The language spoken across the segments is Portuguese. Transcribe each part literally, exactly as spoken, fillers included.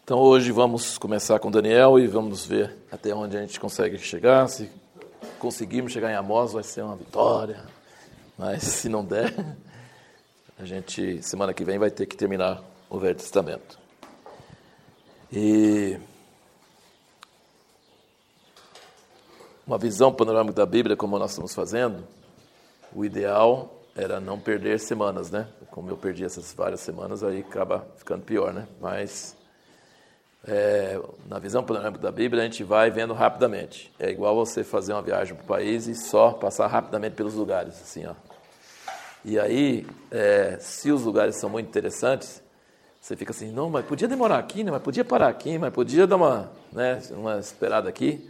Então hoje vamos começar com Daniel e vamos ver até onde a gente consegue chegar. Se conseguirmos chegar em Amós vai ser uma vitória, mas se não der, a gente semana que vem vai ter que terminar o Velho Testamento. E uma visão panorâmica da Bíblia, como nós estamos fazendo, o ideal era não perder semanas, né? Como eu perdi essas várias semanas, aí acaba ficando pior, né? Mas é, na visão panorâmica da Bíblia, a gente vai vendo rapidamente. É igual você fazer uma viagem para o país e só passar rapidamente pelos lugares, assim, ó. E aí, é, se os lugares são muito interessantes, você fica assim, não, mas podia demorar aqui, né? Mas podia parar aqui, mas podia dar uma, né, uma esperada aqui.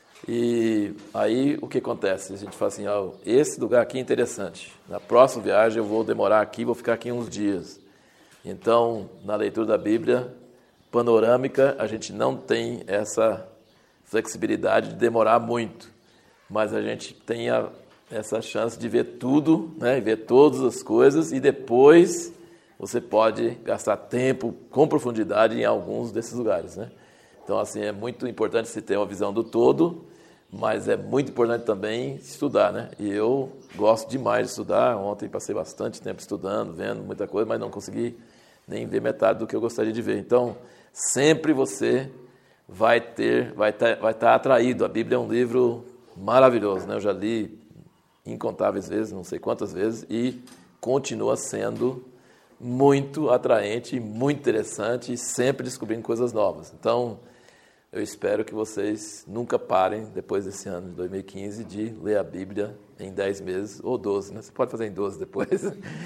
E aí, o que acontece? A gente fala assim, ó, esse lugar aqui é interessante. Na próxima viagem eu vou demorar aqui, vou ficar aqui uns dias. Então, na leitura da Bíblia panorâmica, a gente não tem essa flexibilidade de demorar muito. Mas a gente tem a, essa chance de ver tudo, né, ver todas as coisas, e depois você pode gastar tempo com profundidade em alguns desses lugares, né? Então, assim, é muito importante se ter uma visão do todo, mas é muito importante também estudar, né? E eu gosto demais de estudar. Ontem passei bastante tempo estudando, vendo muita coisa, mas não consegui nem ver metade do que eu gostaria de ver. Então, sempre você vai ter, vai estar, vai estar atraído. A Bíblia é um livro maravilhoso, né? Eu já li incontáveis vezes, não sei quantas vezes, e continua sendo muito atraente, muito interessante, e sempre descobrindo coisas novas. Então, eu espero que vocês nunca parem, depois desse ano de dois mil e quinze, de ler a Bíblia em dez meses, ou doze, né? Você pode fazer em doze depois,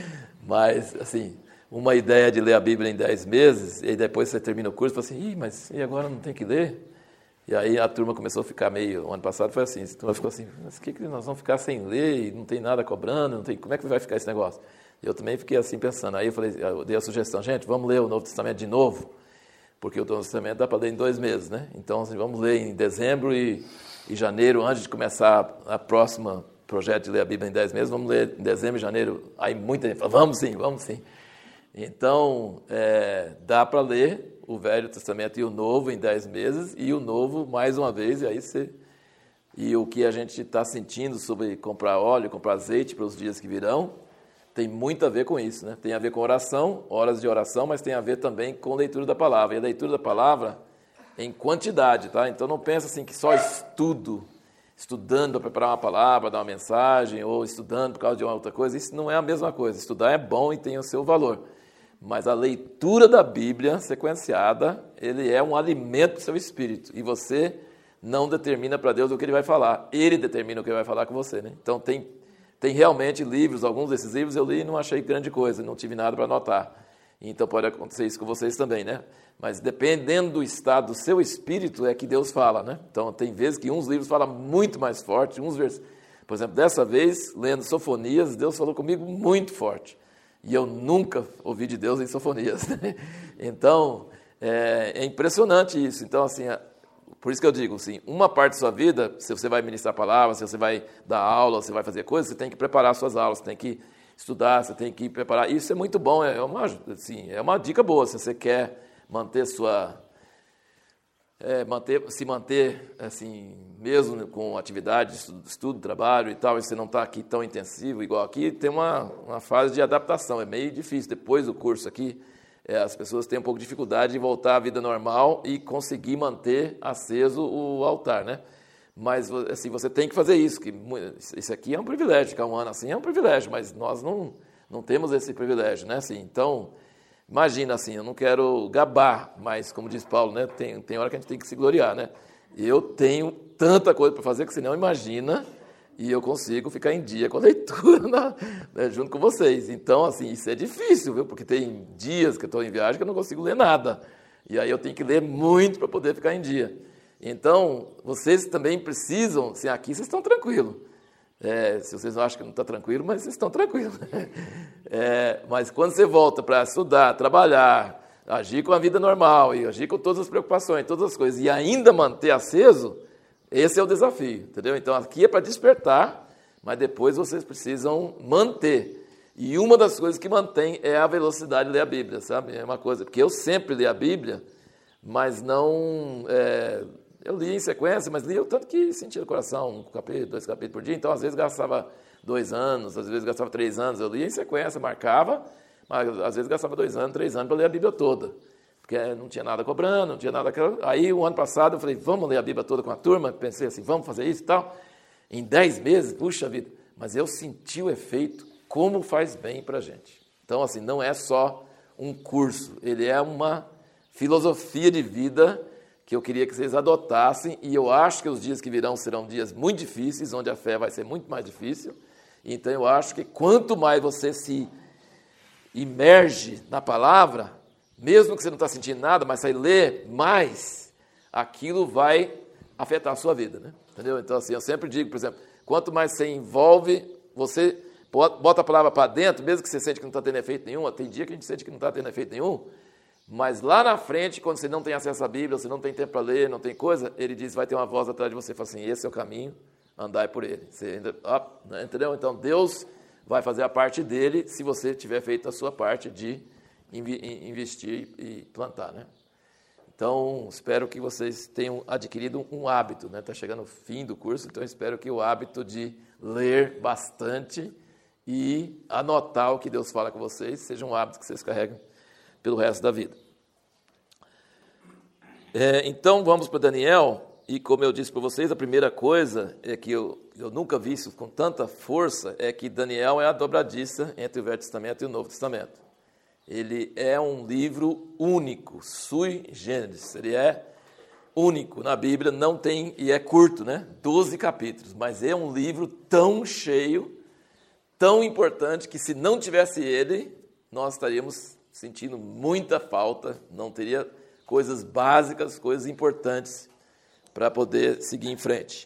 mas, assim, uma ideia de ler a Bíblia em dez meses, e depois você termina o curso e fala assim, Ih, mas e agora não tem que ler? E aí a turma começou a ficar meio, o ano passado foi assim, a turma ficou assim, mas o que, que nós vamos ficar sem ler, e não tem nada cobrando, não tem, como é que vai ficar esse negócio? Eu também fiquei assim pensando, aí eu falei, eu dei a sugestão, gente, vamos ler o Novo Testamento de novo, porque o Novo Testamento dá para ler em dois meses, né? Então, assim, vamos ler em dezembro e, e janeiro, antes de começar a próxima projeto de ler a Bíblia em dez meses, vamos ler em dezembro e janeiro. Aí muita gente fala, vamos sim, vamos sim. Então, é, dá para ler o Velho Testamento e o Novo em dez meses, e o Novo mais uma vez, e aí você... E o que a gente está sentindo sobre comprar óleo, comprar azeite para os dias que virão, tem muito a ver com isso, né? Tem a ver com oração, horas de oração, mas tem a ver também com leitura da palavra. E a leitura da palavra em quantidade, tá? Então não pensa assim que só estudo, estudando para preparar uma palavra, dar uma mensagem, ou estudando por causa de uma outra coisa. Isso não é a mesma coisa. Estudar é bom e tem o seu valor. Mas a leitura da Bíblia sequenciada, ele é um alimento para o seu espírito. E você não determina para Deus o que Ele vai falar. Ele determina o que Ele vai falar com você, né? Então tem... Tem realmente livros, alguns desses livros eu li e não achei grande coisa, não tive nada para anotar. Então pode acontecer isso com vocês também, né? Mas dependendo do estado do seu espírito é que Deus fala, né? Então tem vezes que uns livros falam muito mais forte, uns vers... Por exemplo, dessa vez, lendo Sofonias, Deus falou comigo muito forte. E eu nunca ouvi de Deus em Sofonias. Né? Então, é, é impressionante isso. Então, assim... Por isso que eu digo, assim, uma parte da sua vida, se você vai ministrar palavras, se você vai dar aula, se você vai fazer coisas, você tem que preparar suas aulas, você tem que estudar, você tem que preparar. Isso é muito bom, é uma, assim, é uma dica boa. Se você quer manter sua... É, manter, se manter, assim, mesmo com atividade, estudo, estudo, trabalho e tal, e você não está aqui tão intensivo igual aqui, tem uma, uma fase de adaptação. É meio difícil. Depois do curso aqui, É, as pessoas têm um pouco de dificuldade de voltar à vida normal e conseguir manter aceso o altar, né? Mas, assim, você tem que fazer isso, que isso aqui é um privilégio, ficar um ano assim é um privilégio, mas nós não, não temos esse privilégio, né? Assim, então, imagina, assim, eu não quero gabar, mas, como diz Paulo, né? Tem, tem hora que a gente tem que se gloriar, né? Eu tenho tanta coisa para fazer que você não imagina, e eu consigo ficar em dia com a leitura, na, né, junto com vocês. Então, assim, isso é difícil, viu? Porque tem dias que eu estou em viagem que eu não consigo ler nada. E aí eu tenho que ler muito para poder ficar em dia. Então, vocês também precisam... Assim, aqui vocês estão tranquilos. É, se vocês acham que não está tranquilo, mas vocês estão tranquilos. É, mas quando você volta para estudar, trabalhar, agir com a vida normal, e agir com todas as preocupações, todas as coisas, e ainda manter aceso... Esse é o desafio, entendeu? Então, aqui é para despertar, mas depois vocês precisam manter. E uma das coisas que mantém é a velocidade de ler a Bíblia, sabe? É uma coisa, porque eu sempre li a Bíblia mas não... É, eu lia em sequência, mas lia o tanto que sentia no coração, um capítulo, dois capítulos por dia, então às vezes gastava dois anos, às vezes gastava três anos, eu lia em sequência, marcava, mas às vezes gastava dois anos, três anos para ler a Bíblia toda, porque não tinha nada cobrando, não tinha nada... Aí, o ano passado, eu falei, vamos ler a Bíblia toda com a turma, pensei assim, vamos fazer isso e tal, em dez meses, puxa vida, mas eu senti o efeito, como faz bem para a gente. Então, assim, não é só um curso, ele é uma filosofia de vida que eu queria que vocês adotassem, e eu acho que os dias que virão serão dias muito difíceis, onde a fé vai ser muito mais difícil. Então, eu acho que quanto mais você se imerge na palavra, mesmo que você não está sentindo nada, mas você lê mais, aquilo vai afetar a sua vida, né? Entendeu? Então, assim, eu sempre digo, por exemplo, quanto mais você envolve, você bota a palavra para dentro, mesmo que você sente que não está tendo efeito nenhum, tem dia que a gente sente que não está tendo efeito nenhum, mas lá na frente, quando você não tem acesso à Bíblia, você não tem tempo para ler, não tem coisa, ele diz, vai ter uma voz atrás de você, fala assim, esse é o caminho, andai por ele. Você ainda, ah, entendeu? Então, Deus vai fazer a parte dele, se você tiver feito a sua parte de investir e plantar, né? Então, espero que vocês tenham adquirido um hábito, né? Está chegando o fim do curso, então espero que o hábito de ler bastante e anotar o que Deus fala com vocês seja um hábito que vocês carregam pelo resto da vida. É, então, vamos para Daniel, e como eu disse para vocês, a primeira coisa é que eu, eu nunca vi isso com tanta força, é que Daniel é a dobradiça entre o Velho Testamento e o Novo Testamento. Ele é um livro único, sui generis, ele é único na Bíblia, não tem, e é curto, né? doze capítulos, mas é um livro tão cheio, tão importante, que se não tivesse ele, nós estaríamos sentindo muita falta, não teria coisas básicas, coisas importantes para poder seguir em frente.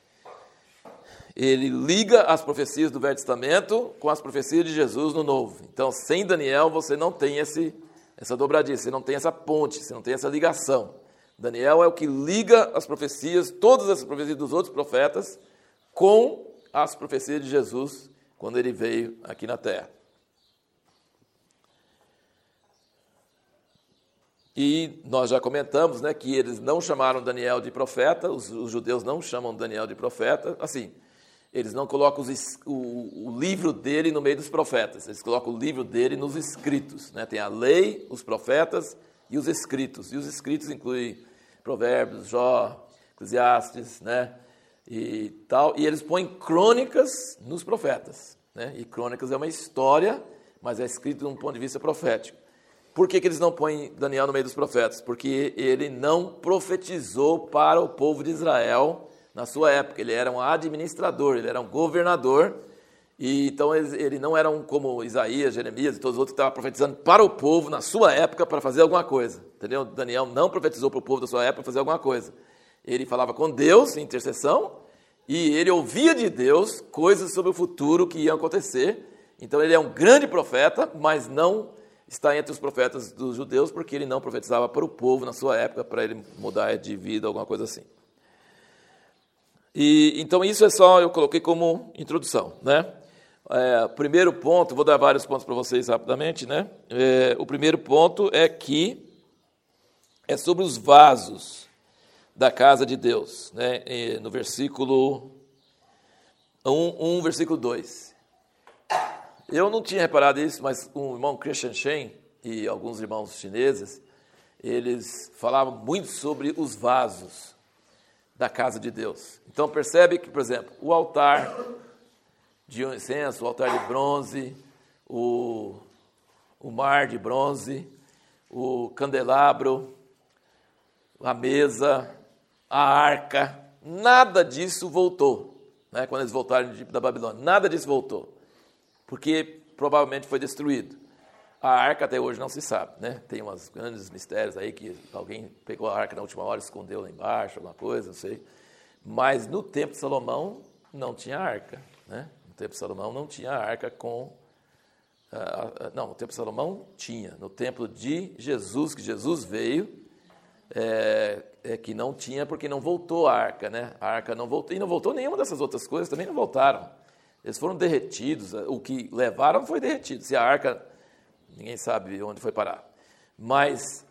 Ele liga as profecias do Velho Testamento com as profecias de Jesus no Novo. Então, sem Daniel, você não tem esse, essa dobradiça, você não tem essa ponte, você não tem essa ligação. Daniel é o que liga as profecias, todas as profecias dos outros profetas, com as profecias de Jesus, quando ele veio aqui na Terra. E nós já comentamos, né, que eles não chamaram Daniel de profeta, os, os judeus não chamam Daniel de profeta, assim, eles não colocam os, o, o livro dele no meio dos profetas, eles colocam o livro dele nos escritos, né? Tem a lei, os profetas e os escritos, e os escritos incluem Provérbios, Jó, Eclesiastes, né, e tal, e eles põem crônicas nos profetas, né? E crônicas é uma história, mas é escrito de um ponto de vista profético. Por que que eles não põem Daniel no meio dos profetas? Porque ele não profetizou para o povo de Israel na sua época. Ele era um administrador, ele era um governador, e então ele, ele não era um como Isaías, Jeremias e todos os outros que estavam profetizando para o povo na sua época para fazer alguma coisa. Entendeu? Daniel não profetizou para o povo da sua época para fazer alguma coisa. Ele falava com Deus em intercessão e ele ouvia de Deus coisas sobre o futuro que iam acontecer. Então ele é um grande profeta, mas não está entre os profetas dos judeus, porque ele não profetizava para o povo na sua época, para ele mudar de vida, alguma coisa assim. E, então, isso é só, eu coloquei como introdução, né? É, primeiro ponto, vou dar vários pontos para vocês rapidamente, né? É, o primeiro ponto é que é sobre os vasos da casa de Deus, né? E no versículo um, um, versículo dois. Eu não tinha reparado isso, mas o irmão Christian Shen e alguns irmãos chineses, eles falavam muito sobre os vasos da casa de Deus. Então percebe que, por exemplo, o altar de incenso, o altar de bronze, o, o mar de bronze, o candelabro, a mesa, a arca, nada disso voltou, né? Quando eles voltaram de, da Babilônia, nada disso voltou. Porque provavelmente foi destruído. A arca até hoje não se sabe, né? Tem uns grandes mistérios aí que alguém pegou a arca na última hora e escondeu lá embaixo, alguma coisa, não sei. Mas no tempo de Salomão não tinha arca, né? No tempo de Salomão não tinha arca com... Uh, não, no tempo de Salomão tinha. No tempo de Jesus, que Jesus veio, é, é que não tinha porque não voltou a arca, né? A arca não voltou, e não voltou nenhuma dessas outras coisas, também não voltaram. Eles foram derretidos, o que levaram foi derretido. Se a arca, ninguém sabe onde foi parar. Mas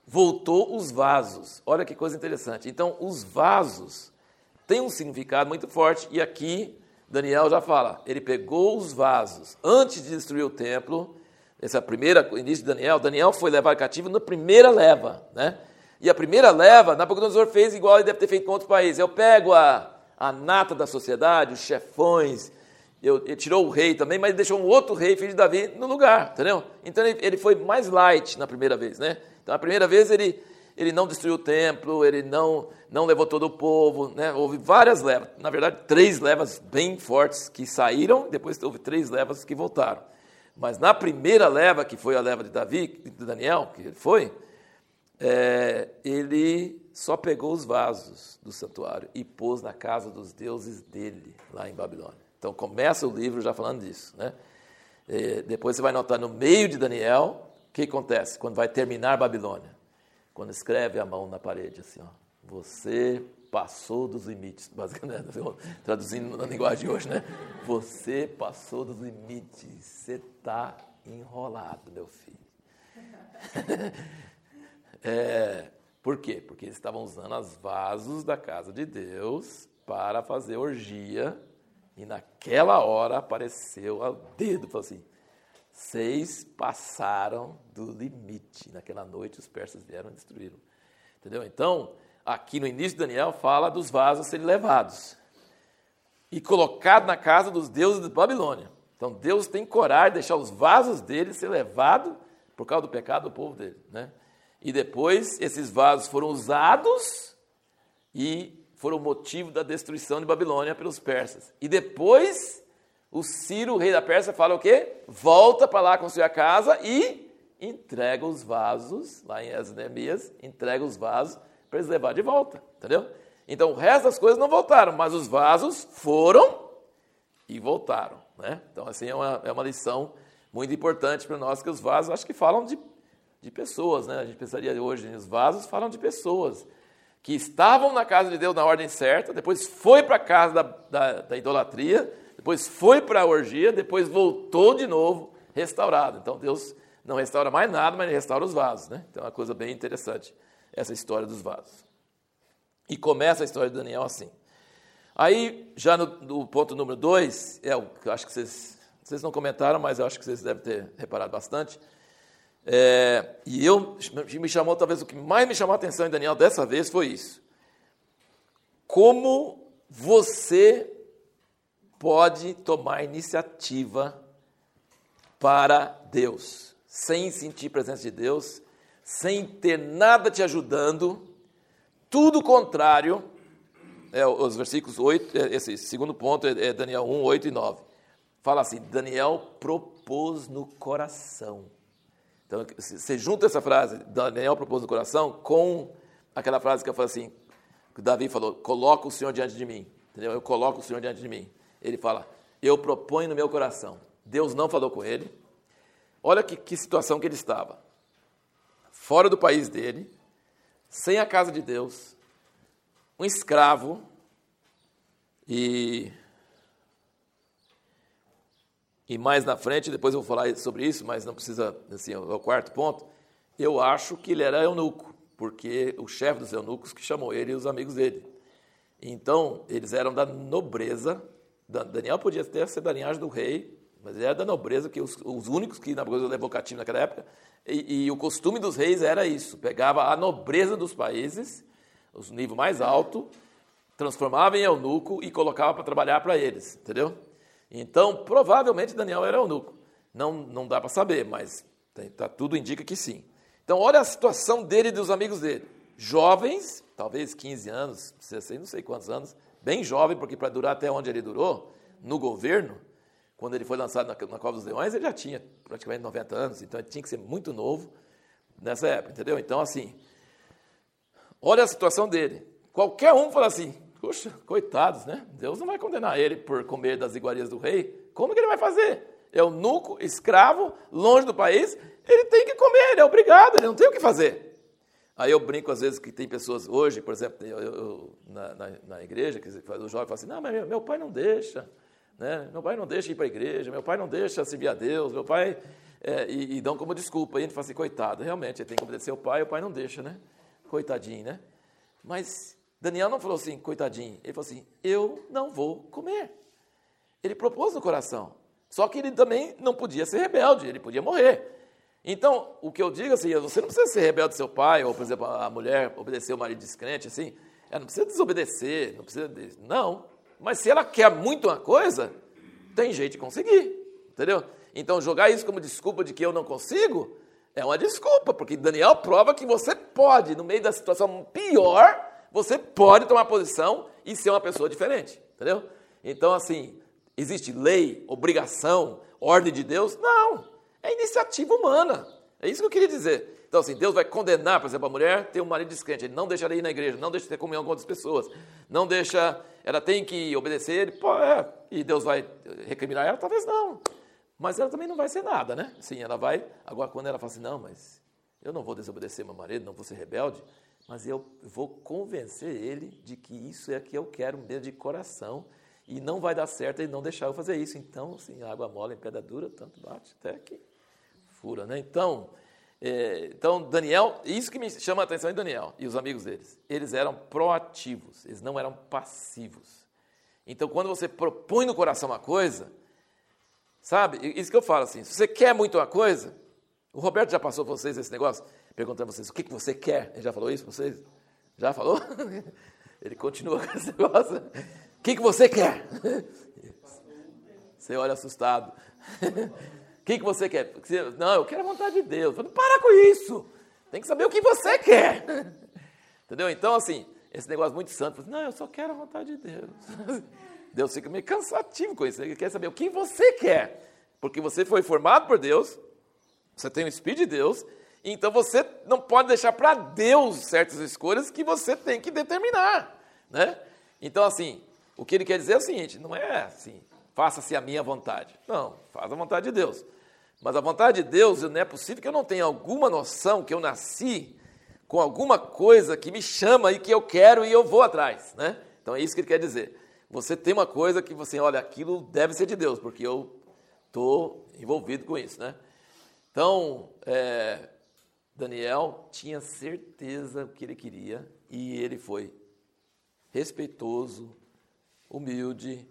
voltou os vasos. Olha que coisa interessante. Então, os vasos têm um significado muito forte, e aqui Daniel já fala, ele pegou os vasos antes de destruir o templo. Esse é o primeiro início de Daniel. Daniel foi levado cativo na primeira leva, né? E a primeira leva, Nabucodonosor fez igual ele deve ter feito com outros países. Eu pego a, a nata da sociedade, os chefões, eu, ele tirou o rei também, mas deixou um outro rei, filho de Davi, no lugar, entendeu? Então ele, ele foi mais light na primeira vez, né? Então a primeira vez ele, ele não destruiu o templo, ele não, não levou todo o povo, né? Houve várias levas, na verdade três levas bem fortes que saíram, depois houve três levas que voltaram. Mas na primeira leva, que foi a leva de Davi, de Daniel, que ele foi, é, ele só pegou os vasos do santuário e pôs na casa dos deuses dele, lá em Babilônia. Então começa o livro já falando disso, né? É, depois você vai notar no meio de Daniel, o que acontece quando vai terminar Babilônia? Quando escreve a mão na parede, assim, ó, você passou dos limites, basicamente, traduzindo na linguagem de hoje, né? Você passou dos limites, você está enrolado, meu filho. É, por quê? Porque eles estavam usando os vasos da casa de Deus para fazer orgia, e naquela hora apareceu o dedo, falou assim, vocês passaram do limite. Naquela noite os persas vieram e destruíram. Entendeu? Então, aqui no início de Daniel fala dos vasos serem levados e colocados na casa dos deuses de Babilônia. Então Deus tem coragem de deixar os vasos dele ser levados por causa do pecado do povo dele, né? E depois esses vasos foram usados e foram motivo da destruição de Babilônia pelos persas. E depois o Ciro, o rei da Pérsia, fala o quê? Volta para lá construir a casa e entrega os vasos, lá em Neemias, entrega os vasos para eles levar de volta, entendeu? Então o resto das coisas não voltaram, mas os vasos foram e voltaram, né? Então assim é uma, é uma lição muito importante para nós, que os vasos acho que falam de, de pessoas, né? A gente pensaria hoje, os vasos falam de pessoas que estavam na casa de Deus na ordem certa, depois foi para a casa da, da, da idolatria, depois foi para a orgia, depois voltou de novo restaurado. Então Deus não restaura mais nada, mas ele restaura os vasos, né? Então é uma coisa bem interessante essa história dos vasos. E começa a história de Daniel assim. Aí, já no, no ponto número dois, é o que eu acho que vocês, vocês não comentaram, mas eu acho que vocês devem ter reparado bastante. É, e eu, me chamou, talvez o que mais me chamou a atenção em Daniel dessa vez foi isso. Como você pode tomar iniciativa para Deus, sem sentir a presença de Deus, sem ter nada te ajudando, tudo contrário. É, os versículos oito, esse segundo ponto é Daniel um, oito e nove. Fala assim, Daniel propôs no coração. Então, você junta essa frase, Daniel propôs no coração, com aquela frase que eu falei assim, que Davi falou, coloca o Senhor diante de mim. Entendeu? Eu coloco o Senhor diante de mim. Ele fala, eu proponho no meu coração. Deus não falou com ele. Olha que, que situação que ele estava. Fora do país dele, sem a casa de Deus, um escravo, e, e mais na frente, depois eu vou falar sobre isso, mas não precisa, assim, é o quarto ponto, eu acho que ele era eunuco, porque o chefe dos eunucos que chamou ele e os amigos dele. Então, eles eram da nobreza, Daniel podia até ser da linhagem do rei, mas ele era da nobreza, que os, os únicos que Nabucodonosor levou cativo naquela época, e, e o costume dos reis era isso, pegava a nobreza dos países, o nível mais alto, transformava em eunuco e colocava para trabalhar para eles, entendeu? Então, provavelmente Daniel era eunuco. Não, não dá para saber, mas tem, tá, tudo indica que sim. Então, olha a situação dele e dos amigos dele. Jovens, talvez quinze anos, dezesseis, não sei quantos anos, bem jovem, porque para durar até onde ele durou, no governo, quando ele foi lançado na, na Cova dos Leões, ele já tinha praticamente noventa anos, então ele tinha que ser muito novo nessa época, entendeu? Então, assim, olha a situação dele. Qualquer um fala assim, puxa, coitados, né? Deus não vai condenar ele por comer das iguarias do rei. Como que ele vai fazer? Eunuco, escravo, longe do país, ele tem que comer, ele é obrigado, ele não tem o que fazer. Aí eu brinco às vezes que tem pessoas hoje, por exemplo, eu, eu, na, na, na igreja, que o jovem fala assim, não, mas meu, meu pai não deixa, né? Meu pai não deixa ir para a igreja, meu pai não deixa servir a Deus, meu pai É, e, e dão como desculpa. E a gente fala assim, coitado, realmente, ele tem que obedecer ao pai, o pai não deixa, né? Coitadinho, né? Mas Daniel não falou assim, coitadinho. Ele falou assim, eu não vou comer. Ele propôs no coração. Só que ele também não podia ser rebelde, ele podia morrer. Então, o que eu digo assim, você não precisa ser rebelde do seu pai, ou, por exemplo, a mulher obedecer o marido descrente, assim, ela não precisa desobedecer, não precisa... De, não. Mas se ela quer muito uma coisa, tem jeito de conseguir, entendeu? Então, jogar isso como desculpa de que eu não consigo, é uma desculpa, porque Daniel prova que você pode, no meio da situação pior, você pode tomar posição e ser uma pessoa diferente, entendeu? Então, assim, existe lei, obrigação, ordem de Deus? Não. É iniciativa humana. É isso que eu queria dizer. Então, assim, Deus vai condenar, por exemplo, a mulher ter um marido descrente. Ele não deixa ela ir na igreja, não deixa ter comunhão com outras pessoas. Não deixa... Ela tem que obedecer. Ele, pô, é, e Deus vai recriminar ela? Talvez não. Mas ela também não vai ser nada, né? Sim, ela vai... Agora, quando ela fala assim, não, mas eu não vou desobedecer meu marido, não vou ser rebelde, mas eu vou convencer ele de que isso é o que eu quero mesmo de coração e não vai dar certo ele não deixar eu fazer isso. Então, assim, água mole em pedra dura, tanto bate até que... fura, né? Então, é, então, Daniel, isso que me chama a atenção em Daniel e os amigos deles, eles eram proativos, eles não eram passivos. Então, quando você propõe no coração uma coisa, sabe, isso que eu falo assim, se você quer muito uma coisa, o Roberto já passou para vocês esse negócio, perguntando a vocês, o que, que você quer? Ele já falou isso para vocês? Já falou? Ele continua com esse negócio. O que, que você quer? Você olha assustado. O que, que você quer? Não, eu quero a vontade de Deus. Eu falo, para com isso. Tem que saber o que você quer. Entendeu? Então, assim, esse negócio muito santo. Não, eu só quero a vontade de Deus. Deus fica meio cansativo com isso. Ele quer saber o que você quer. Porque você foi formado por Deus, você tem o Espírito de Deus, então você não pode deixar para Deus certas escolhas que você tem que determinar. Né? Então, assim, o que ele quer dizer é o seguinte, não é assim... faça-se a minha vontade. Não, faz a vontade de Deus. Mas a vontade de Deus, não é possível que eu não tenha alguma noção que eu nasci com alguma coisa que me chama e que eu quero e eu vou atrás. Né? Então é isso que ele quer dizer. Você tem uma coisa que você, olha, aquilo deve ser de Deus, porque eu estou envolvido com isso. Né? Então, é, Daniel tinha certeza do que ele queria e ele foi respeitoso, humilde,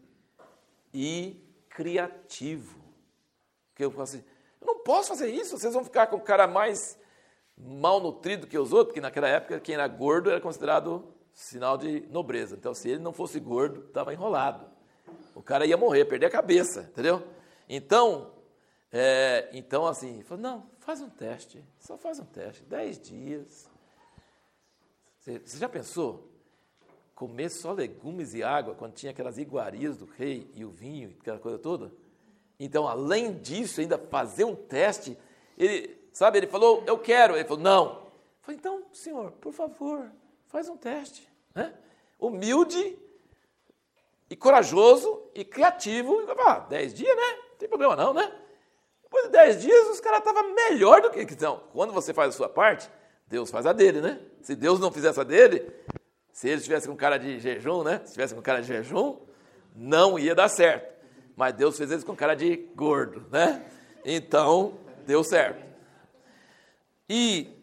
e criativo. Porque eu falo assim, eu não posso fazer isso, vocês vão ficar com o cara mais mal nutrido que os outros, porque naquela época quem era gordo era considerado sinal de nobreza. Então, se ele não fosse gordo, estava enrolado. O cara ia morrer, perder a cabeça, entendeu? Então, é, então assim, ele falou, não, faz um teste, só faz um teste, dez dias. Você, você já pensou? Comer só legumes e água, quando tinha aquelas iguarias do rei e o vinho, e aquela coisa toda. Então, além disso, ainda fazer um teste, ele, sabe, ele falou, eu quero. Ele falou, não. Eu falei, então, senhor, por favor, faz um teste. Né? Humilde e corajoso e criativo. Ah, dez dias, né? Não tem problema não, né? Depois de dez dias, os caras estavam melhor do que... Então, quando você faz a sua parte, Deus faz a dele, né? Se Deus não fizesse a dele... Se ele estivesse com cara de jejum, né? Se estivesse com cara de jejum, não ia dar certo. Mas Deus fez eles com cara de gordo, né? Então, deu certo. E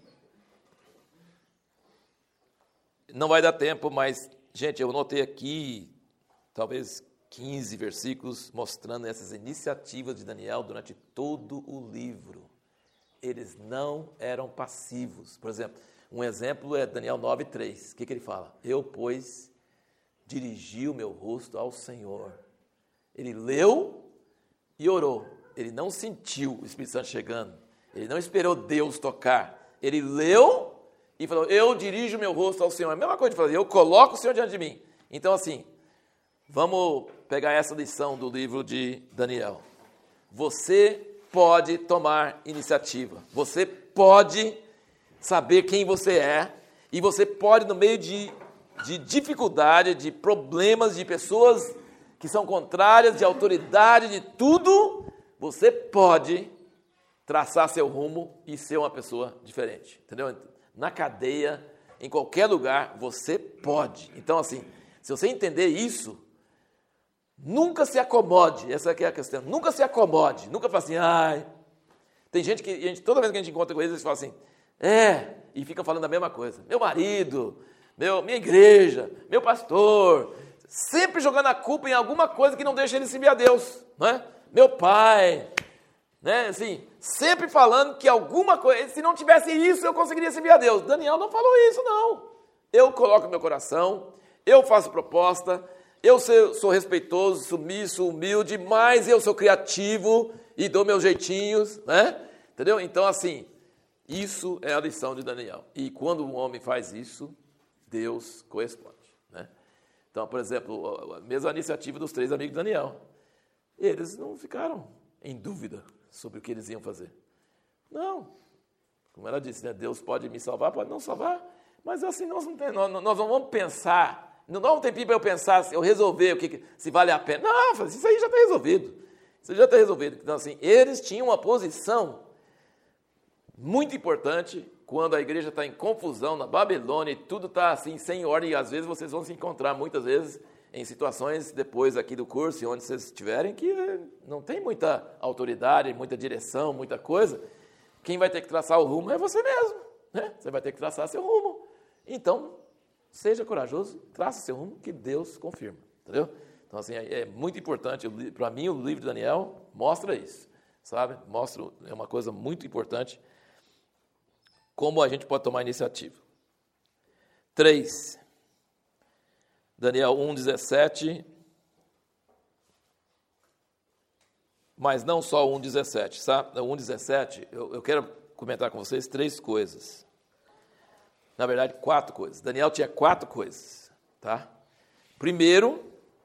não vai dar tempo, mas, gente, eu notei aqui, talvez quinze versículos mostrando essas iniciativas de Daniel durante todo o livro. Eles não eram passivos. Por exemplo, um exemplo é Daniel nove, três. O que, que ele fala? Eu, pois, dirigi o meu rosto ao Senhor. Ele leu e orou. Ele não sentiu o Espírito Santo chegando. Ele não esperou Deus tocar. Ele leu e falou, eu dirijo o meu rosto ao Senhor. A mesma coisa de falar, eu coloco o Senhor diante de mim. Então, assim, vamos pegar essa lição do livro de Daniel. Você pode tomar iniciativa. Você pode saber quem você é, e você pode, no meio de, de dificuldade, de problemas, de pessoas que são contrárias, de autoridade, de tudo, você pode traçar seu rumo e ser uma pessoa diferente, entendeu? Na cadeia, em qualquer lugar, você pode. Então, assim, se você entender isso, nunca se acomode, essa aqui é a questão, nunca se acomode, nunca fale assim, ai, Tem gente que, a gente, toda vez que a gente encontra com eles, eles falam assim, é, e ficam falando a mesma coisa. Meu marido, meu, minha igreja, meu pastor, sempre jogando a culpa em alguma coisa que não deixa ele servir a Deus, não é? Meu pai, né, assim, sempre falando que alguma coisa, se não tivesse isso, eu conseguiria servir a Deus. Daniel não falou isso, não. Eu coloco meu coração, eu faço proposta, eu sou, sou respeitoso, submisso, humilde, mas eu sou criativo e dou meus jeitinhos, né? Entendeu? Então, assim, isso é a lição de Daniel. E quando um homem faz isso, Deus corresponde, né? Então, por exemplo, a mesma iniciativa dos três amigos de Daniel. Eles não ficaram em dúvida sobre o que eles iam fazer. Não. Como ela disse, né? Deus pode me salvar, pode não salvar, mas assim, nós não, tem, nós, nós não vamos pensar, não dá um tempinho para eu pensar, eu resolver o que, se vale a pena. Não, isso aí já está resolvido. Isso já está resolvido. Então, assim, eles tinham uma posição muito importante quando a igreja está em confusão na Babilônia e tudo está assim, sem ordem, e às vezes vocês vão se encontrar, muitas vezes, em situações depois aqui do curso, onde vocês estiverem, que não tem muita autoridade, muita direção, muita coisa. Quem vai ter que traçar o rumo é você mesmo, né? Você vai ter que traçar seu rumo. Então, seja corajoso, traça seu rumo, que Deus confirma, entendeu? Então, assim, é muito importante, para mim, o livro de Daniel mostra isso, sabe? Mostra, é uma coisa muito importante, como a gente pode tomar iniciativa. Três, Daniel um, dezessete, mas não só um, dezessete, sabe? um, dezessete, eu, eu quero comentar com vocês três coisas. Na verdade, quatro coisas. Daniel tinha quatro coisas, tá? Primeiro,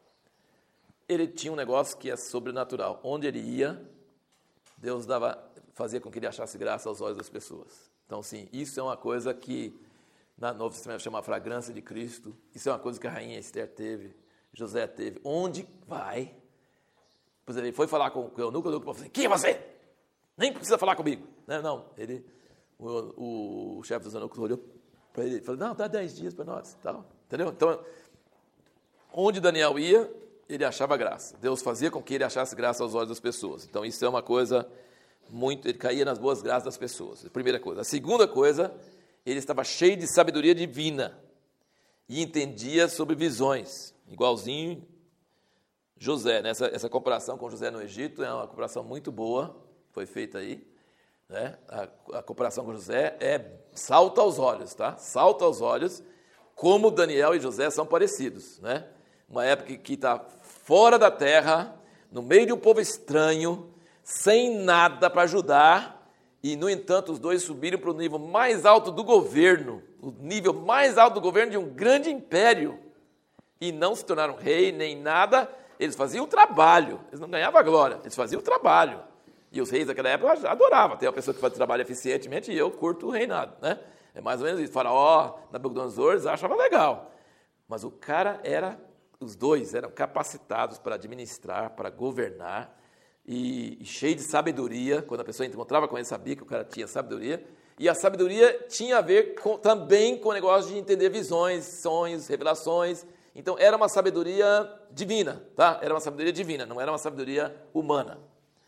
ele tinha um negócio que é sobrenatural. Onde ele ia, Deus dava, fazia com que ele achasse graça aos olhos das pessoas. Então, sim, isso é uma coisa que na Novo Testamento chama a fragrância de Cristo. Isso é uma coisa que a rainha Esther teve, José teve. Onde vai? Pois ele foi falar com o eunuco, o eunuco falou assim, quem é você? Nem precisa falar comigo. Não, não. Ele, o, o chefe dos eunucos olhou para ele e falou, não, dá dez dias para nós. Tal. Entendeu? Então, onde Daniel ia, ele achava graça. Deus fazia com que ele achasse graça aos olhos das pessoas. Então, isso é uma coisa muito... Ele caía nas boas graças das pessoas. A primeira coisa. A segunda coisa, ele estava cheio de sabedoria divina e entendia sobre visões, igualzinho José. Né? Essa, essa comparação com José no Egito é uma comparação muito boa, foi feita aí. Né? A, a comparação com José é salta aos olhos, tá? Salta aos olhos, como Daniel e José são parecidos, né? Uma época que está fora da terra, no meio de um povo estranho, sem nada para ajudar, e, no entanto, os dois subiram para o nível mais alto do governo, o nível mais alto do governo de um grande império, e não se tornaram rei nem nada, eles faziam o trabalho, eles não ganhavam a glória, eles faziam o trabalho. E os reis daquela época adoravam. Tem uma pessoa que faz trabalho eficientemente e eu curto o reinado, né? É mais ou menos isso. Faraó, Nabucodonosor, eles achavam legal. Mas o cara era, os dois eram capacitados para administrar, para governar, e, e cheio de sabedoria. Quando a pessoa encontrava com ele, sabia que o cara tinha sabedoria. E a sabedoria tinha a ver com, também com o negócio de entender visões, sonhos, revelações. Então, era uma sabedoria divina, tá? Era uma sabedoria divina, não era uma sabedoria humana.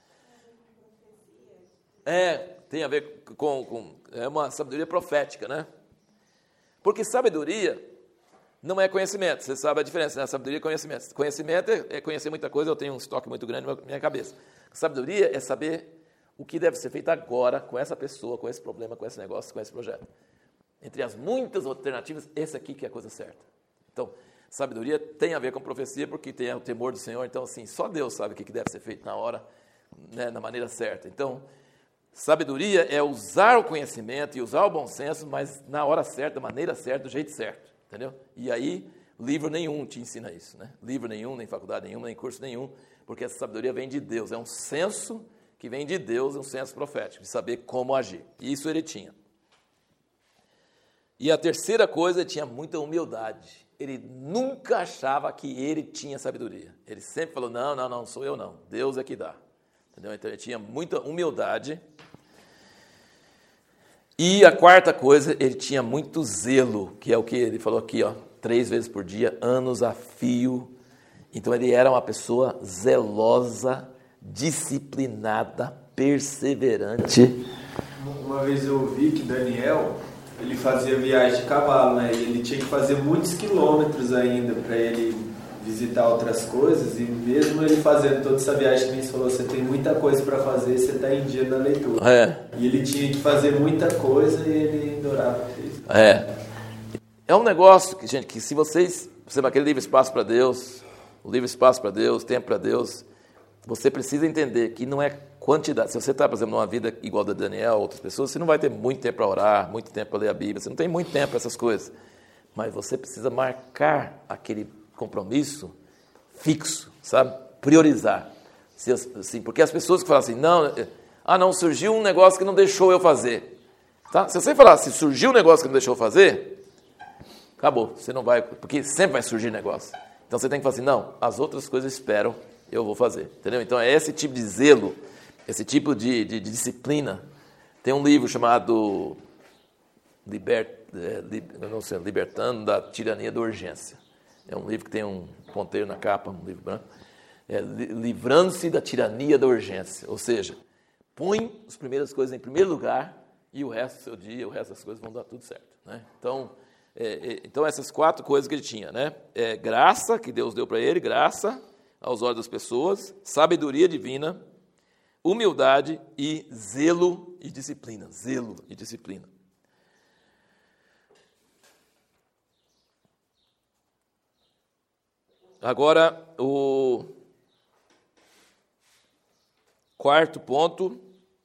É, tem a ver com, com é uma sabedoria profética, né? Porque sabedoria não é conhecimento, você sabe a diferença, né? Sabedoria e conhecimento. Conhecimento é conhecer muita coisa, eu tenho um estoque muito grande na minha cabeça. Sabedoria é saber o que deve ser feito agora com essa pessoa, com esse problema, com esse negócio, com esse projeto. Entre as muitas alternativas, esse aqui que é a coisa certa. Então, sabedoria tem a ver com profecia, porque tem o temor do Senhor, então assim, só Deus sabe o que deve ser feito na hora, né, na maneira certa. Então, sabedoria é usar o conhecimento e usar o bom senso, mas na hora certa, da maneira certa, do jeito certo, entendeu? E aí, livro nenhum te ensina isso, né? Livro nenhum, nem faculdade nenhuma, nem curso nenhum, porque essa sabedoria vem de Deus, é um senso que vem de Deus, um senso profético, de saber como agir. E isso ele tinha. E a terceira coisa, ele tinha muita humildade. Ele nunca achava que ele tinha sabedoria. Ele sempre falou, não, não, não, sou eu não, Deus é que dá. Entendeu? Então ele tinha muita humildade. E a quarta coisa, ele tinha muito zelo, que é o que ele falou aqui, ó, três vezes por dia, anos a fio. Então ele era uma pessoa zelosa, disciplinada, perseverante. Uma vez eu ouvi que Daniel, ele fazia viagem de cavalo, né? E ele tinha que fazer muitos quilômetros ainda para ele visitar outras coisas. E mesmo ele fazendo toda essa viagem, que você falou, você tem muita coisa para fazer, você está em dia na leitura. É. E ele tinha que fazer muita coisa e ele adorava isso. É. É um negócio que, gente, que se vocês... Você vai aquele livre espaço para Deus, o livre espaço para Deus, tempo para Deus, você precisa entender que não é quantidade. Se você está, por exemplo, numa vida igual da Daniel, outras pessoas, você não vai ter muito tempo para orar, muito tempo para ler a Bíblia, você não tem muito tempo para essas coisas. Mas você precisa marcar aquele compromisso fixo, sabe? Priorizar. Se, assim, porque as pessoas que falam assim, não, ah não, surgiu um negócio que não deixou eu fazer. Tá? Se você falar, se surgiu um negócio que não deixou eu fazer, acabou, você não vai, porque sempre vai surgir negócio. Então você tem que falar assim, não, as outras coisas esperam, eu vou fazer. Entendeu? Então é esse tipo de zelo, esse tipo de, de, de disciplina. Tem um livro chamado Liber, é, li, não sei, Libertando da Tirania da Urgência. É um livro que tem um ponteiro na capa, um livro branco. É, Livrando-se da tirania da urgência. Ou seja, põe as primeiras coisas em primeiro lugar e o resto do seu dia, o resto das coisas vão dar tudo certo. Né? Então, é, é, então, essas quatro coisas que ele tinha. Né? É, graça, que Deus deu para ele, graça aos olhos das pessoas, sabedoria divina, humildade e zelo e disciplina. Zelo e disciplina. Agora, o quarto ponto,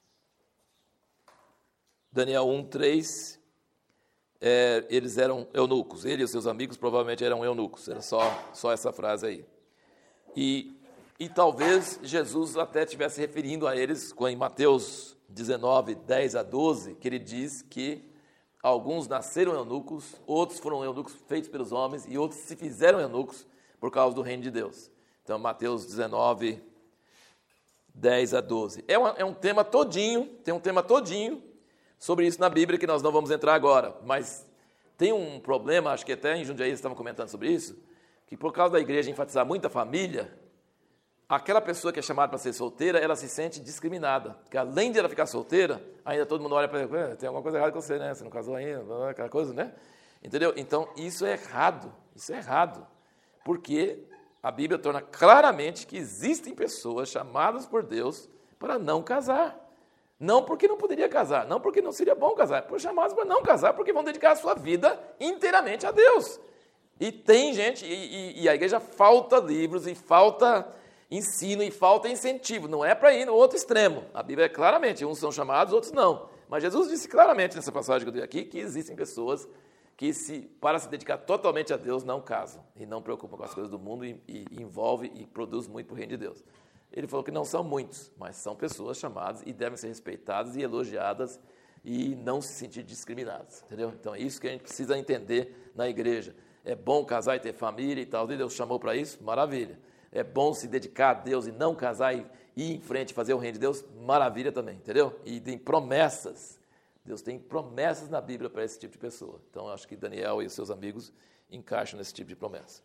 Daniel um, três, é, eles eram eunucos, ele e os seus amigos provavelmente eram eunucos, era só, só essa frase aí. E, e talvez Jesus até estivesse referindo a eles, em Mateus dezenove, dez a doze, que ele diz que alguns nasceram eunucos, outros foram eunucos feitos pelos homens e outros se fizeram eunucos por causa do reino de Deus. Então, Mateus dezenove, dez a doze. É, uma, é um tema todinho, tem um tema todinho sobre isso na Bíblia, que nós não vamos entrar agora. Mas tem um problema, acho que até em Jundiaí eles estavam comentando sobre isso, que por causa da igreja enfatizar muito a família, aquela pessoa que é chamada para ser solteira, ela se sente discriminada. Porque além de ela ficar solteira, ainda todo mundo olha para ela, tem alguma coisa errada com você, né? Você não casou ainda, aquela coisa, né? Entendeu? Então, isso é errado, isso é errado. Porque a Bíblia torna claramente que existem pessoas chamadas por Deus para não casar. Não porque não poderia casar, não porque não seria bom casar, por chamados para não casar, porque vão dedicar a sua vida inteiramente a Deus. E tem gente, e, e, e a igreja falta livros, e falta ensino, e falta incentivo. Não é para ir no outro extremo. A Bíblia é claramente, uns são chamados, outros não. Mas Jesus disse claramente nessa passagem que eu dei aqui, que existem pessoas que, se, para se dedicar totalmente a Deus, não casam e não preocupam com as coisas do mundo e, e envolve e produz muito para o reino de Deus. Ele falou que não são muitos, mas são pessoas chamadas e devem ser respeitadas e elogiadas e não se sentir discriminadas, entendeu? Então é isso que a gente precisa entender na igreja. É bom casar e ter família e tal, Deus chamou para isso, maravilha. É bom se dedicar a Deus e não casar e ir em frente e fazer o reino de Deus, maravilha também, entendeu? E tem promessas. Deus tem promessas na Bíblia para esse tipo de pessoa. Então, eu acho que Daniel e os seus amigos encaixam nesse tipo de promessa.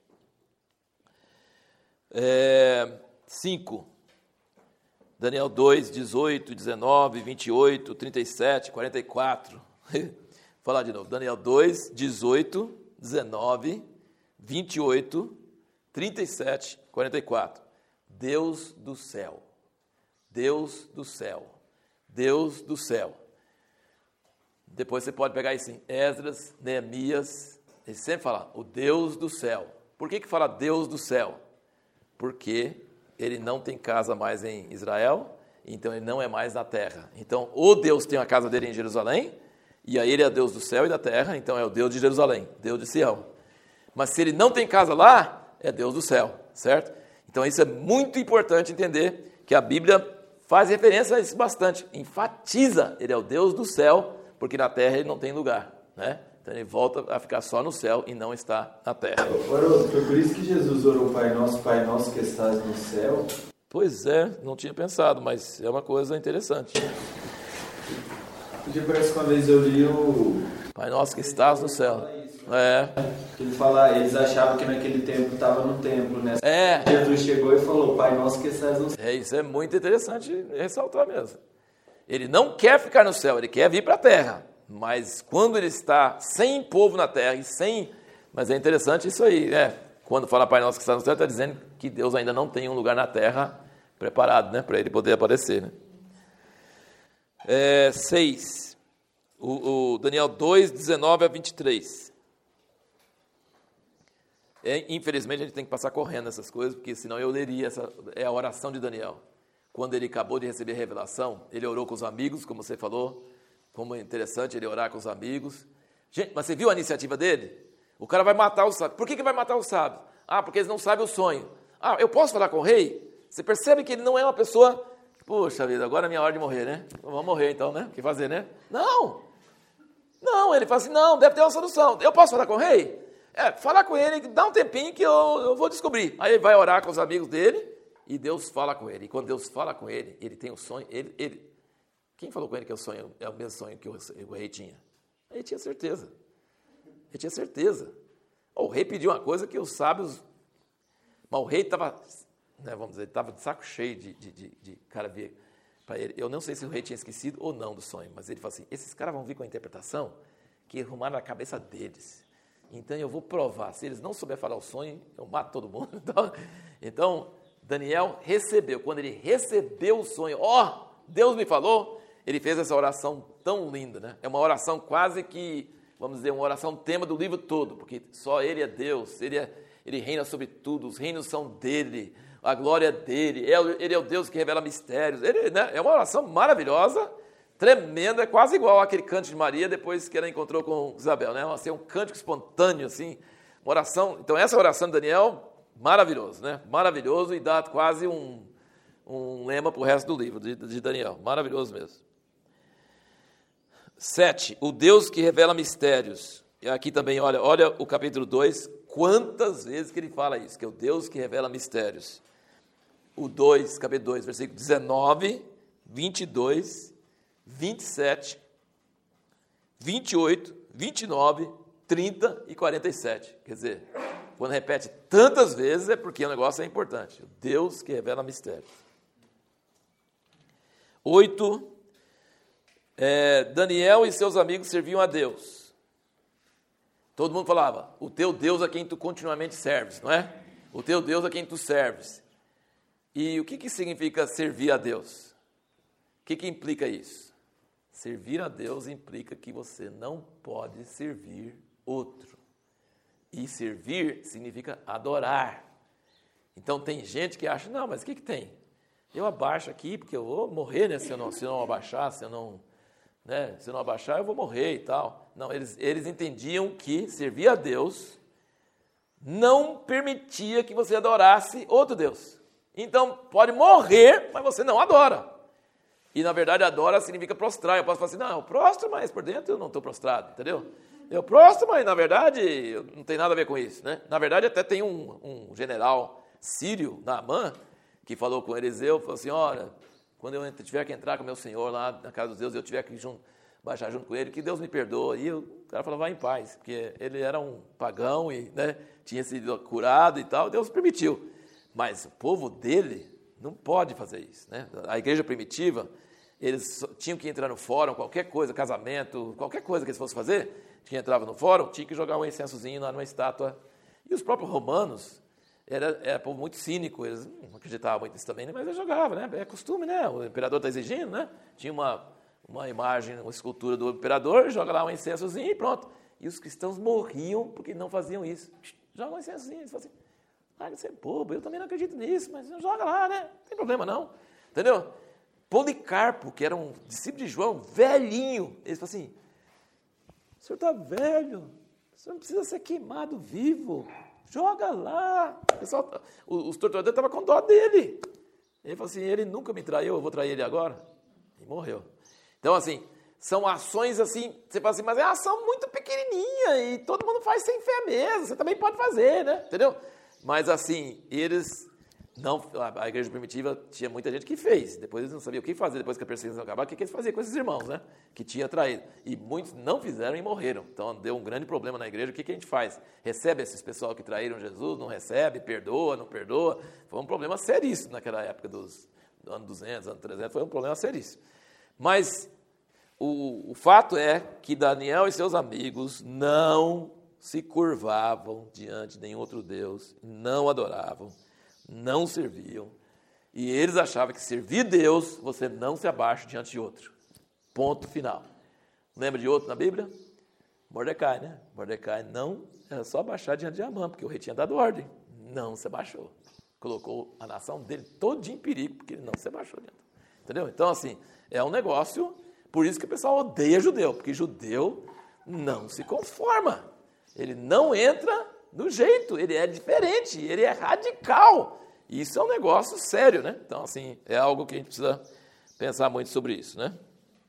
É, cinco. Daniel dois, dezoito, dezenove, vinte e oito, trinta e sete, quarenta e quatro. Vou falar de novo. Daniel dois, dezoito, dezenove, vinte e oito, trinta e sete, quarenta e quatro. Deus do céu. Deus do céu. Deus do céu. Depois você pode pegar isso em Esdras, Neemias, ele sempre fala, o Deus do céu. Por que que fala Deus do céu? Porque ele não tem casa mais em Israel, então ele não é mais na terra. Então, ou Deus tem a casa dele em Jerusalém, e aí ele é Deus do céu e da terra, então é o Deus de Jerusalém, Deus de Sião. Mas se ele não tem casa lá, é Deus do céu, certo? Então isso é muito importante entender, que a Bíblia faz referência a isso bastante, enfatiza, ele é o Deus do céu, porque na terra ele não tem lugar, né? Então ele volta a ficar só no céu e não está na terra. Foi por isso que Jesus orou, Pai Nosso, Pai Nosso que estás no céu? Pois é, não tinha pensado, mas é uma coisa interessante. Porque parece que uma vez eu li o... Pai Nosso que estás no céu. É. Ele fala, eles achavam que naquele tempo estava no templo, né? É. Jesus chegou e falou, Pai Nosso que estás no céu. É, isso é muito interessante ressaltar mesmo. Ele não quer ficar no céu, ele quer vir para a terra. Mas quando ele está sem povo na terra e sem... Mas é interessante isso aí, né? Quando fala Pai Nosso que está no céu, está dizendo que Deus ainda não tem um lugar na terra preparado, né? Para ele poder aparecer, né? É, seis. O, o Daniel dois, dezenove a vinte e três. É, infelizmente, a gente tem que passar correndo essas coisas, porque senão eu leria essa... É a oração de Daniel. Quando ele acabou de receber a revelação, ele orou com os amigos, como você falou. Como é interessante ele orar com os amigos. Gente, mas você viu a iniciativa dele? O cara vai matar o sábio. Por que que vai matar o sábio? Ah, porque eles não sabem o sonho. Ah, eu posso falar com o rei? Você percebe que ele não é uma pessoa... Poxa vida, agora é minha hora de morrer, né? Vamos morrer então, né? O que fazer, né? Não! Não, ele fala assim, não, deve ter uma solução. Eu posso falar com o rei? É, falar com ele, dá um tempinho que eu, eu vou descobrir. Aí ele vai orar com os amigos dele e Deus fala com ele. E quando Deus fala com ele, ele tem um sonho. Ele, ele... Quem falou com ele que o sonho é o mesmo sonho que o, o rei tinha? Ele tinha certeza. Ele tinha certeza. O rei pediu uma coisa que os sábios... Mas o rei estava, né, vamos dizer, estava de saco cheio de, de, de, de cara ver para ele. Eu não sei se o rei tinha esquecido ou não do sonho, mas ele falou assim, esses caras vão vir com a interpretação que arrumaram na cabeça deles. Então eu vou provar. Se eles não souberem falar o sonho, eu mato todo mundo. Então, então Daniel recebeu. Quando ele recebeu o sonho, ó, oh, Deus me falou, ele fez essa oração tão linda, né? É uma oração quase que... Vamos dizer, uma oração tema do livro todo, porque só Ele é Deus, Ele, é, ele reina sobre tudo, os reinos são dEle, a glória é dEle, Ele é o Deus que revela mistérios. Ele, né, é uma oração maravilhosa, tremenda, é quase igual àquele cântico de Maria, depois que ela encontrou com Isabel, né? Assim, um cântico espontâneo, assim, uma oração. Então, essa oração de Daniel, maravilhoso, né? Maravilhoso e dá quase um, um lema para o resto do livro de, de Daniel, maravilhoso mesmo. Sete, o Deus que revela mistérios. E aqui também, olha, olha o capítulo dois, quantas vezes que ele fala isso, que é o Deus que revela mistérios. O dois, capítulo dois, versículo dezenove, vinte e dois, vinte e sete, vinte e oito, vinte e nove, trinta e quarenta e sete. Quer dizer, quando repete tantas vezes é porque o negócio é importante. O Deus que revela mistérios. Oito, É, Daniel e seus amigos serviam a Deus. Todo mundo falava, o teu Deus a quem tu continuamente serves, não é? O teu Deus a quem tu serves. E o que, que significa servir a Deus? O que, que implica isso? Servir a Deus implica que você não pode servir outro. E servir significa adorar. Então tem gente que acha, não, mas o que, que tem? Eu abaixo aqui porque eu vou morrer, né? Se eu não, se eu não abaixar, se eu não... Né? Se eu não abaixar, eu vou morrer e tal. Não, eles, eles entendiam que servir a Deus não permitia que você adorasse outro Deus. Então, pode morrer, mas você não adora. E, na verdade, adora significa prostrar. Eu posso falar assim, não, eu prostro, mas por dentro eu não estou prostrado, entendeu? Eu prostro, mas, na verdade, não tem nada a ver com isso, né? Na verdade, até tem um, um general sírio, Naamã, que falou com Eliseu, falou assim, olha... Quando eu tiver que entrar com meu Senhor lá na casa dos deuses, eu tiver que junto, baixar junto com ele, que Deus me perdoe. E o cara falou, vai em paz, porque ele era um pagão e, né, tinha sido curado e tal, Deus permitiu. Mas o povo dele não pode fazer isso, né? A igreja primitiva, eles tinham que entrar no fórum, qualquer coisa, casamento, qualquer coisa que eles fossem fazer, quem entrava no fórum tinha que jogar um incensozinho lá numa estátua. E os próprios romanos... Era, era povo muito cínico, eles não acreditavam muito nisso também, né? Mas eles jogavam, né? É costume, né? O imperador está exigindo, né? Tinha uma, uma imagem, uma escultura do imperador, joga lá um incensozinho e pronto. E os cristãos morriam porque não faziam isso. Joga um incensozinho, eles falam assim, ah, você é bobo, eu também não acredito nisso, mas joga lá, né? Não tem problema não, entendeu? Policarpo, que era um discípulo de João, velhinho, ele falou assim, o senhor está velho, o senhor não precisa ser queimado vivo. Joga lá. O pessoal, os torturadores estavam com dó dele. Ele falou assim, ele nunca me traiu, eu vou trair ele agora. E morreu. Então, assim, são ações assim, você fala assim, mas é ação muito pequenininha e todo mundo faz sem fé mesmo, você também pode fazer, né? Entendeu? Mas, assim, eles não... A igreja primitiva tinha muita gente que fez. Depois eles não sabiam o que fazer, depois que a perseguição acabava, o que eles faziam com esses irmãos, né? Que tinha traído. E muitos não fizeram e morreram. Então, deu um grande problema na igreja. O que, que a gente faz? Recebe esses pessoal que traíram Jesus, não recebe, perdoa, não perdoa. Foi um problema seríssimo naquela época dos do ano duzentos, ano trezentos, foi um problema seríssimo. Mas o, o fato é que Daniel e seus amigos não se curvavam diante de nenhum outro Deus, não adoravam, não serviam. E eles achavam que servir Deus, você não se abaixa diante de outro. Ponto final. Lembra de outro na Bíblia? Mordecai, né? Mordecai não era só abaixar diante de Amã, porque o rei tinha dado ordem. Não se abaixou. Colocou a nação dele todo em perigo, porque ele não se abaixou diante. Entendeu? Então, assim, é um negócio, por isso que o pessoal odeia judeu, porque judeu não se conforma. Ele não entra no jeito, ele é diferente, ele é radical. Isso é um negócio sério, né? Então, assim, é algo que a gente precisa pensar muito sobre isso, né?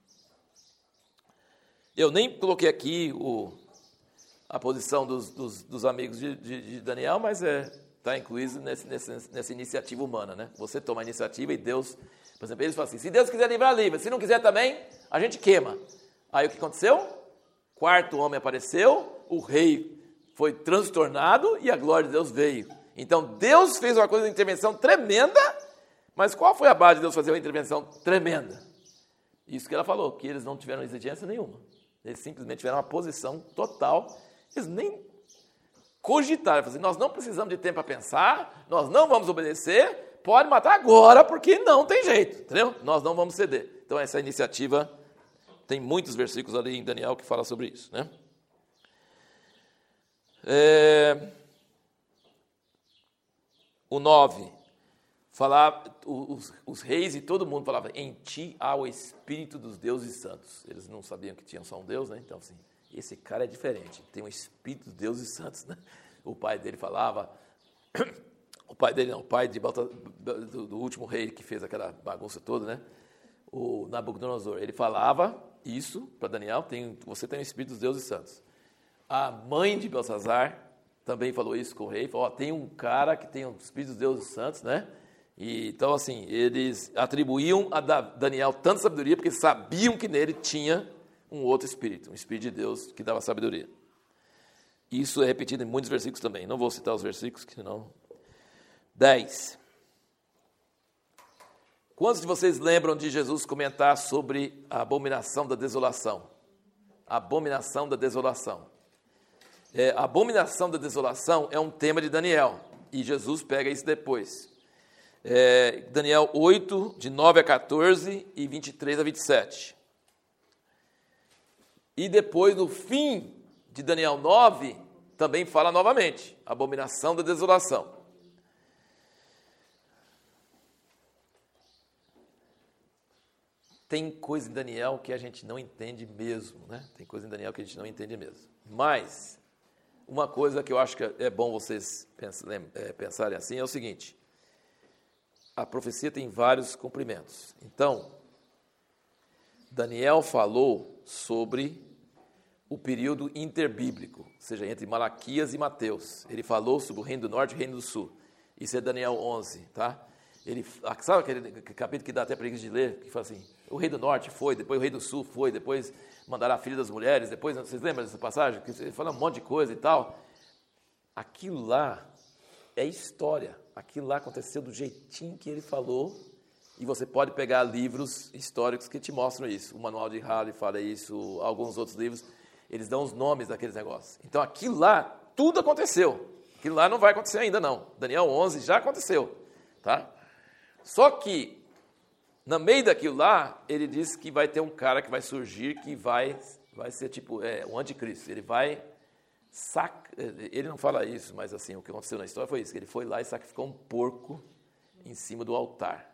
Eu nem coloquei aqui o, a posição dos, dos, dos amigos de, de, de Daniel, mas é, está incluído nesse, nesse, nessa iniciativa humana, né? Você toma a iniciativa e Deus, por exemplo, eles falam assim, se Deus quiser livrar, livra, se não quiser também, a gente queima. Aí o que aconteceu? Quarto homem apareceu, o rei foi transtornado e a glória de Deus veio. Então, Deus fez uma coisa de intervenção tremenda, mas qual foi a base de Deus fazer uma intervenção tremenda? Isso que ela falou, que eles não tiveram exigência nenhuma. Eles simplesmente tiveram uma posição total, eles nem cogitaram, assim, nós não precisamos de tempo para pensar, nós não vamos obedecer, pode matar agora, porque não tem jeito, entendeu? Nós não vamos ceder. Então, essa iniciativa, tem muitos versículos ali em Daniel que falam sobre isso, né? É... O nove, falava, os, os reis e todo mundo falava, em ti há o Espírito dos deuses santos. Eles não sabiam que tinham só um Deus, né? Então, assim, esse cara é diferente, tem o Espírito dos deuses santos, né? O pai dele falava, o pai dele não, o pai de Balta, do, do último rei que fez aquela bagunça toda, né? O Nabucodonosor, ele falava isso para Daniel, tem, você tem o Espírito dos deuses santos. A mãe de Belsazar também falou isso com o rei, falou, ó, tem um cara que tem o Espírito dos deuses santos, né? E, então, assim, eles atribuíam a Daniel tanta sabedoria, porque sabiam que nele tinha um outro Espírito, um Espírito de Deus que dava sabedoria. Isso é repetido em muitos versículos também, não vou citar os versículos, que senão... dez. Quantos de vocês lembram de Jesus comentar sobre a abominação da desolação? A abominação da desolação. É, a abominação da desolação é um tema de Daniel, e Jesus pega isso depois. É, Daniel oito, de nove a quatorze e vinte e três a vinte e sete. E depois, no fim de Daniel nove, também fala novamente, a abominação da desolação. Tem coisa em Daniel que a gente não entende mesmo, né? Tem coisa em Daniel que a gente não entende mesmo. Mas... uma coisa que eu acho que é bom vocês pensarem assim é o seguinte, a profecia tem vários cumprimentos. Então, Daniel falou sobre o período interbíblico, ou seja, entre Malaquias e Mateus. Ele falou sobre o reino do norte e o reino do sul. Isso é Daniel onze, tá? Ele, sabe aquele capítulo que dá até preguiça de ler, que fala assim, o rei do norte foi, depois o rei do sul foi, depois mandará a filha das mulheres, depois, vocês lembram dessa passagem? Que ele fala um monte de coisa e tal. Aquilo lá é história, aquilo lá aconteceu do jeitinho que ele falou, e você pode pegar livros históricos que te mostram isso. O Manual de Halley fala isso, alguns outros livros, eles dão os nomes daqueles negócios. Então aquilo lá, tudo aconteceu. Aquilo lá não vai acontecer ainda não. Daniel onze já aconteceu, tá? Só que, no meio daquilo lá, ele diz que vai ter um cara que vai surgir, que vai, vai ser tipo é, o anticristo. Ele vai, sac... ele não fala isso, mas assim, o que aconteceu na história foi isso, que ele foi lá e sacrificou um porco em cima do altar,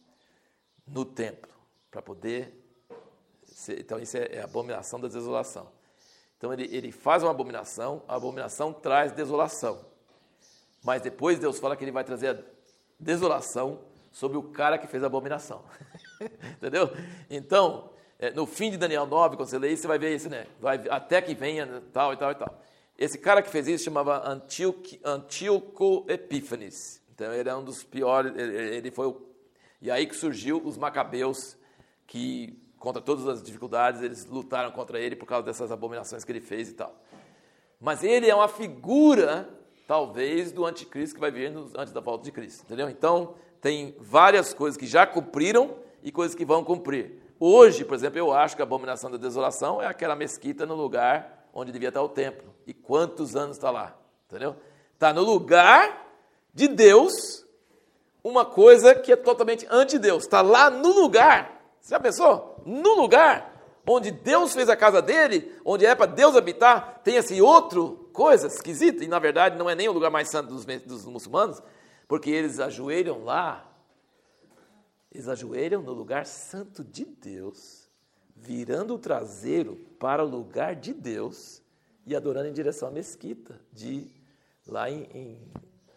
no templo, para poder... ser... Então, isso é a abominação da desolação. Então, ele, ele faz uma abominação, a abominação traz desolação. Mas depois Deus fala que ele vai trazer a desolação sobre o cara que fez a abominação. Entendeu? Então, no fim de Daniel nove, quando você lê isso, você vai ver isso, né? Vai, até que venha tal e tal e tal. Esse cara que fez isso chamava Antíoco Epífanes. Então, ele é um dos piores, ele, ele foi o... E aí que surgiu os macabeus, que, contra todas as dificuldades, eles lutaram contra ele por causa dessas abominações que ele fez e tal. Mas ele é uma figura, talvez, do anticristo que vai vir antes da volta de Cristo, entendeu? Então, tem várias coisas que já cumpriram e coisas que vão cumprir. Hoje, por exemplo, eu acho que a abominação da desolação é aquela mesquita no lugar onde devia estar o templo. E quantos anos está lá? Entendeu? Está no lugar de Deus, uma coisa que é totalmente anti-Deus. Está lá no lugar. Você já pensou? No lugar onde Deus fez a casa dele, onde é para Deus habitar, tem esse outro coisa esquisita. E, na verdade, não é nem o lugar mais santo dos, dos muçulmanos, porque eles ajoelham lá. Eles ajoelham no lugar santo de Deus, virando o traseiro para o lugar de Deus e adorando em direção à mesquita, de, lá em, em,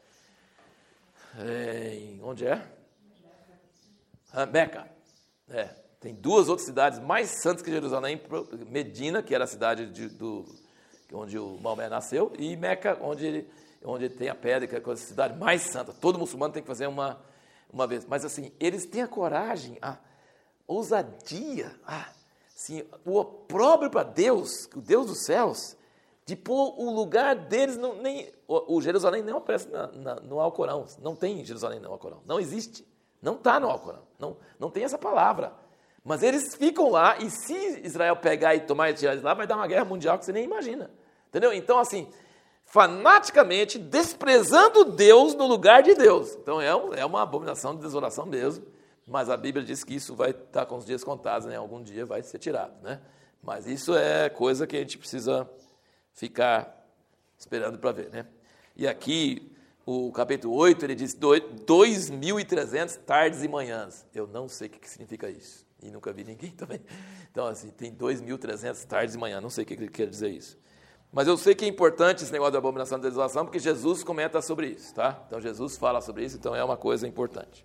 é, em... Onde é? Ah, Meca. É, tem duas outras cidades mais santas que Jerusalém, Medina, que era a cidade de, do, onde o Maomé nasceu, e Meca, onde, ele, onde tem a pedra, que é a cidade mais santa. Todo muçulmano tem que fazer uma... uma vez, mas assim, eles têm a coragem, a ousadia, a, assim, o opróbrio para Deus, o Deus dos céus, de pôr o lugar deles, não, nem, o, o Jerusalém não aparece na, na, no Alcorão, não tem Jerusalém no Alcorão, não existe, não está no Alcorão, não, não tem essa palavra, mas eles ficam lá, e se Israel pegar e tomar e tirar de lá, vai dar uma guerra mundial que você nem imagina, entendeu? Então assim, fanaticamente desprezando Deus no lugar de Deus. Então é, um, é uma abominação de desolação mesmo, mas a Bíblia diz que isso vai estar com os dias contados, né? Algum dia vai ser tirado, né? Mas isso é coisa que a gente precisa ficar esperando para ver, né? E aqui, o capítulo oito, ele diz dois mil e trezentas tardes e manhãs. Eu não sei o que significa isso, e nunca vi ninguém também. Então, assim, tem dois mil e trezentas tardes e manhãs, não sei o que ele quer dizer isso. Mas eu sei que é importante esse negócio da abominação da desolação, porque Jesus comenta sobre isso, tá? Então Jesus fala sobre isso, então é uma coisa importante.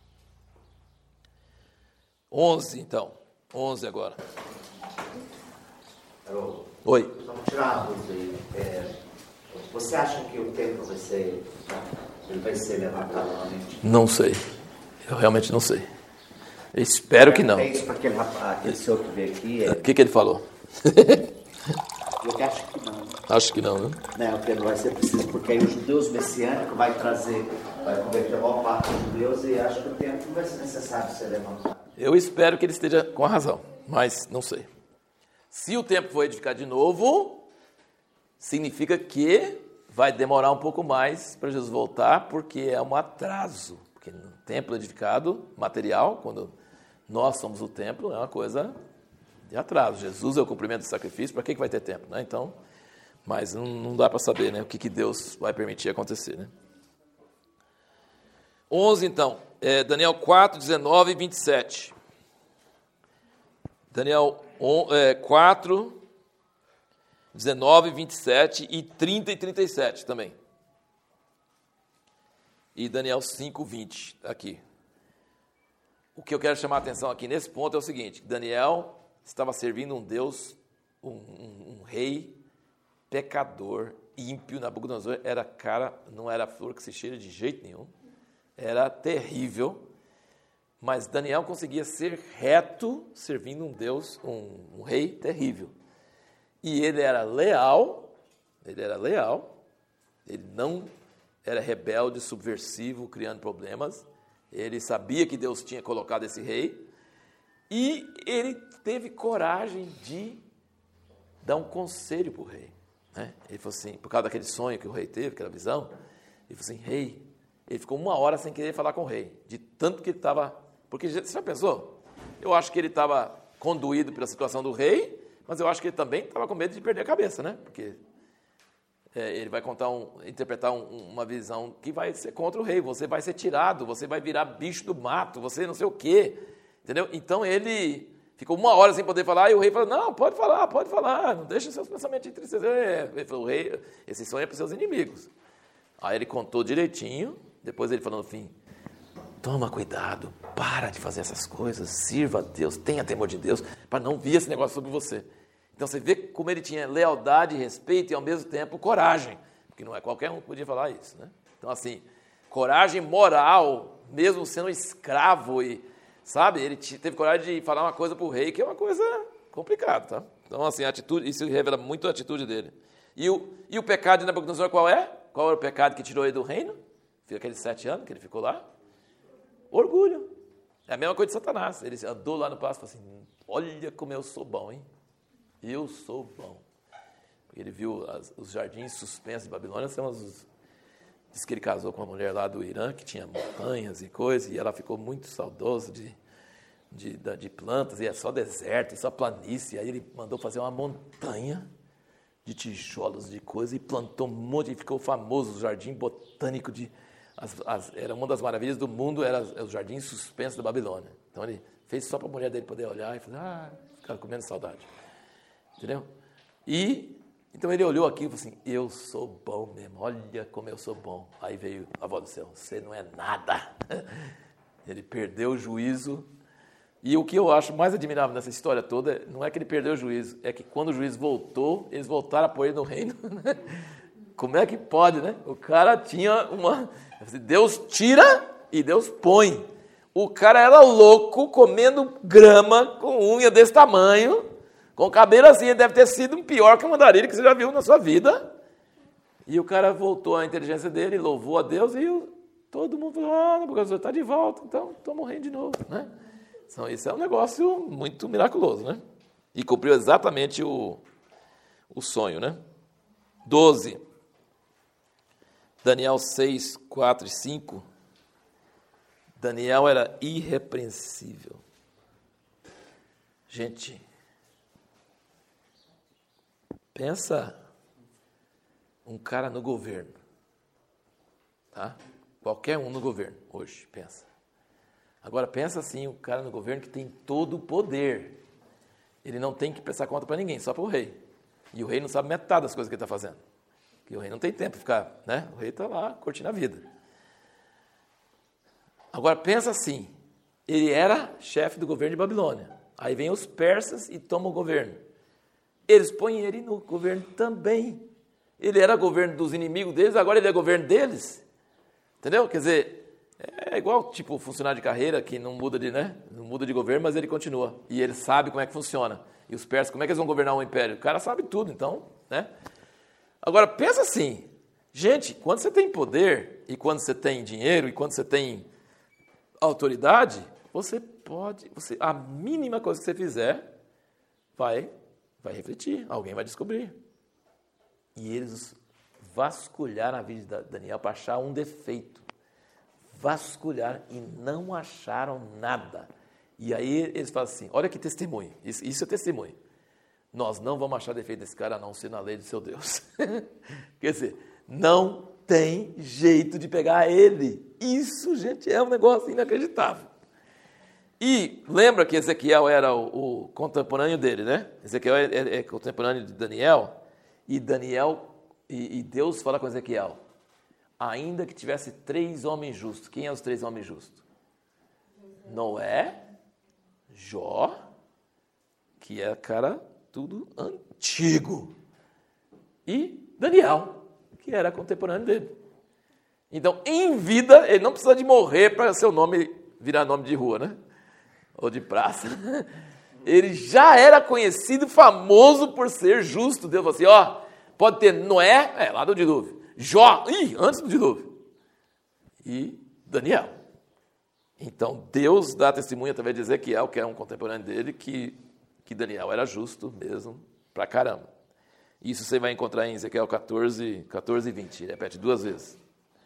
onze, então. onze agora. Alô. Oi. Vamos tirar uma dúvida aí. É, você acha que o templo vai ser, ele vai ser levantado novamente? Não sei. Eu realmente não sei. Eu espero que não. É isso para aquele rapaz, aquele senhor que veio aqui. O que, que ele falou? Eu acho que não. Acho que não, né? Não, porque não vai ser preciso, porque aí os judeus messiânicos vai trazer, vai converter a maior parte dos judeus e acho que o templo não vai ser necessário ser levantado. Eu espero que ele esteja com a razão, mas não sei. Se o templo for edificado de novo, significa que vai demorar um pouco mais para Jesus voltar, porque é um atraso. Porque no templo edificado, material, quando nós somos o templo, é uma coisa de atraso. Jesus é o cumprimento do sacrifício, para que, que vai ter templo, né? Então, mas não, não dá para saber, né, o que, que Deus vai permitir acontecer, né? onze, então, é Daniel quatro, dezenove e vinte e sete. Daniel quatro, dezenove, vinte e sete e trinta e trinta e sete também. E Daniel cinco, vinte, aqui. O que eu quero chamar a atenção aqui nesse ponto é o seguinte: Daniel estava servindo um Deus, um, um, um rei pecador, ímpio. Nabucodonosor era cara, não era flor que se cheira de jeito nenhum, era terrível, mas Daniel conseguia ser reto, servindo um Deus, um, um rei terrível. E ele era leal, ele era leal, ele não era rebelde, subversivo, criando problemas, ele sabia que Deus tinha colocado esse rei, e ele teve coragem de dar um conselho para o rei. Né? Ele falou assim, por causa daquele sonho que o rei teve, aquela visão, ele falou assim, rei, ele ficou uma hora sem querer falar com o rei, de tanto que ele estava, porque você já pensou? Eu acho que ele estava conduído pela situação do rei, mas eu acho que ele também estava com medo de perder a cabeça, né? Porque é, ele vai contar um, interpretar um, uma visão que vai ser contra o rei, você vai ser tirado, você vai virar bicho do mato, você não sei o quê, entendeu? Então ele ficou uma hora sem poder falar, e o rei falou, não, pode falar, pode falar, não deixa seus pensamentos entristecer. Ele falou, o rei, esse sonho é para os seus inimigos. Aí ele contou direitinho, depois ele falou no fim, toma cuidado, para de fazer essas coisas, sirva a Deus, tenha temor de Deus, para não vir esse negócio sobre você. Então você vê como ele tinha lealdade, respeito e ao mesmo tempo coragem, porque não é qualquer um que podia falar isso, né? Então assim, coragem moral, mesmo sendo escravo, e, sabe, ele teve coragem de falar uma coisa para o rei, que é uma coisa complicada, tá? Então assim, a atitude, isso revela muito a atitude dele. E o, e o pecado de Nabucodonosor qual é? Qual era o pecado que tirou ele do reino? Foi aqueles sete anos que ele ficou lá? Orgulho. É a mesma coisa de Satanás. Ele andou lá no palácio e falou assim, olha como eu sou bom, hein? Eu sou bom. Ele viu as, os jardins suspensos de Babilônia, são os, diz que ele casou com uma mulher lá do Irã, que tinha montanhas e coisas, e ela ficou muito saudosa de, de, de, de plantas, e é só deserto, só planície. Aí ele mandou fazer uma montanha de tijolos, de coisas, e plantou um monte, e ficou famoso o jardim botânico de... As, as, era uma das maravilhas do mundo, era os jardins suspensos da Babilônia. Então ele fez só para a mulher dele poder olhar e falar, ah, ficar com menos saudade. Entendeu? E, então ele olhou aqui e falou assim, eu sou bom mesmo, olha como eu sou bom. Aí veio a voz do céu, você não é nada. Ele perdeu o juízo. E o que eu acho mais admirável nessa história toda, não é que ele perdeu o juízo, é que quando o juiz voltou, eles voltaram a pôr ele no reino. Como é que pode, né? O cara tinha uma... Deus tira e Deus põe. O cara era louco, comendo grama com unha desse tamanho, com cabelo assim, ele deve ter sido um pior que um andarilho que você já viu na sua vida. E o cara voltou à inteligência dele, louvou a Deus, e o, todo mundo falou, ah, porque o senhor está de volta, então estou morrendo de novo, né? Então, isso é um negócio muito miraculoso, né? E cumpriu exatamente o, o sonho, né? doze. Daniel seis, quatro e cinco. Daniel era irrepreensível. Gente, pensa um cara no governo, tá? Qualquer um no governo hoje, pensa. Agora pensa assim, o cara no governo que tem todo o poder. Ele não tem que prestar conta para ninguém, só para o rei. E o rei não sabe metade das coisas que ele está fazendo. Porque o rei não tem tempo de ficar, né? O rei está lá curtindo a vida. Agora pensa assim, ele era chefe do governo de Babilônia. Aí vem os persas e tomam o governo. Eles põem ele no governo também. Ele era governo dos inimigos deles, agora ele é governo deles. Entendeu? Quer dizer, é igual tipo funcionário de carreira que não muda de, né? Não muda de governo, mas ele continua. E ele sabe como é que funciona. E os persas, como é que eles vão governar um império? O cara sabe tudo, então, né? Agora, pensa assim, gente, quando você tem poder, e quando você tem dinheiro, e quando você tem autoridade, você pode, você, a mínima coisa que você fizer, vai, vai refletir, alguém vai descobrir. E eles vasculharam a vida de Daniel para achar um defeito. Vasculharam e não acharam nada. E aí eles falam assim, olha que testemunho, isso, isso é testemunho. Nós não vamos achar defeito desse cara a não ser na lei do seu Deus. Quer dizer, não tem jeito de pegar ele. Isso, gente, é um negócio inacreditável. E lembra que Ezequiel era o, o contemporâneo dele, né? Ezequiel é, é, é contemporâneo de Daniel. E Daniel, e, e Deus fala com Ezequiel, ainda que tivesse três homens justos. Quem é os três homens justos? Noé, Jó, que é cara... tudo antigo. E Daniel, que era contemporâneo dele. Então, em vida, ele não precisa de morrer para seu nome virar nome de rua, né? Ou de praça. Ele já era conhecido, famoso por ser justo. Deus falou assim, ó, pode ter Noé, é, lá do dilúvio. Jó, ih, antes do dilúvio. E Daniel. Então, Deus dá testemunha através de Ezequiel, que é um contemporâneo dele, que que Daniel era justo mesmo pra caramba. Isso você vai encontrar em Ezequiel catorze, catorze e vinte, repete duas vezes.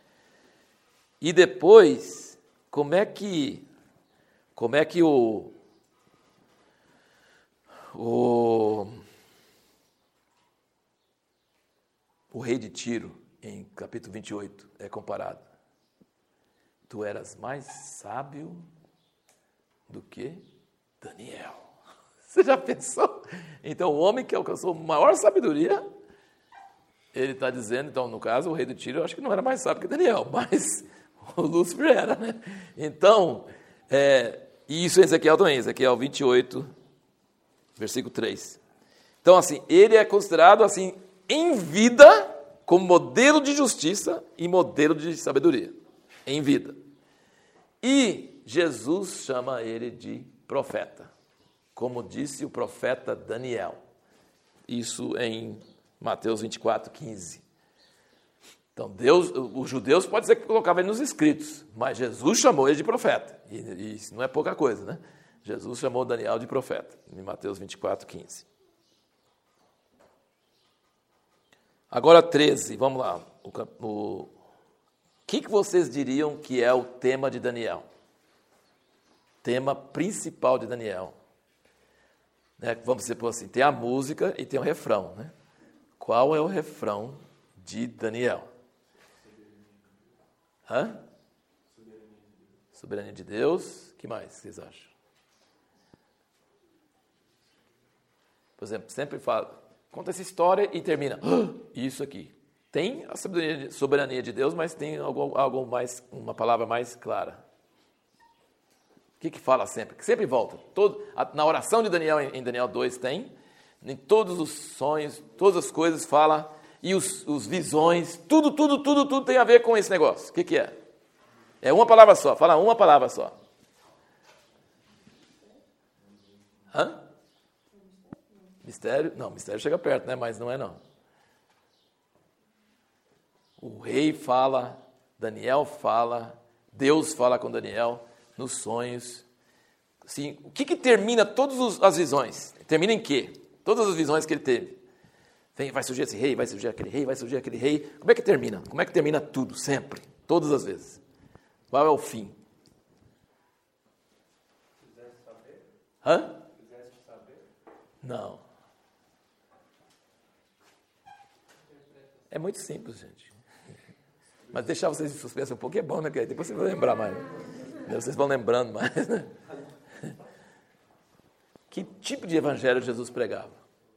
E depois, como é que, como é que o, o, o rei de Tiro, em capítulo vinte e oito, é comparado? Tu eras mais sábio do que Daniel. Você já pensou? Então, o homem que alcançou maior sabedoria, ele está dizendo, então, no caso, o rei do Tiro, eu acho que não era mais sábio que Daniel, mas o Lúcifer era, né? Então, é, e isso em Ezequiel também, Ezequiel vinte e oito, versículo três. Então, assim, ele é considerado, assim, em vida, como modelo de justiça e modelo de sabedoria, em vida. E Jesus chama ele de profeta, como disse o profeta Daniel. Isso em Mateus vinte e quatro, quinze. Então, Deus, os judeus pode dizer que colocava ele nos escritos, mas Jesus chamou ele de profeta. E, e isso não é pouca coisa, né? Jesus chamou Daniel de profeta, em Mateus vinte e quatro, quinze. Agora treze, vamos lá. O, o que, que vocês diriam que é o tema de Daniel? Tema principal de Daniel. Né? Vamos dizer assim, tem a música e tem o refrão. Né? Qual é o refrão de Daniel? Hã? Soberania de Deus. O que mais vocês acham? Por exemplo, sempre fala, conta essa história e termina. Ah, isso aqui. Tem a soberania, soberania de Deus, mas tem algo, algo mais, uma palavra mais clara. O que que fala sempre? Que sempre volta. Todo, a, na oração de Daniel, em, em Daniel dois, tem. Em todos os sonhos, todas as coisas fala. E os, os visões, tudo, tudo, tudo, tudo tem a ver com esse negócio. O que que é? É uma palavra só. Fala uma palavra só. Hã? Mistério? Não, mistério chega perto, né? Mas não é não. O rei fala, Daniel fala, Deus fala com Daniel nos sonhos. Assim, o que que termina todas as visões? Termina em quê? Todas as visões que ele teve. Vem, vai surgir esse rei, vai surgir aquele rei, vai surgir aquele rei. Como é que termina? Como é que termina tudo, sempre? Todas as vezes. Qual é o fim? Quiseste saber? Hã? Quiseste saber? Não. É muito simples, gente. Mas deixar vocês em suspenso um pouco é bom, né? Porque depois vocês vão lembrar mais. Vocês vão lembrando mais, né? Que tipo de evangelho Jesus pregava?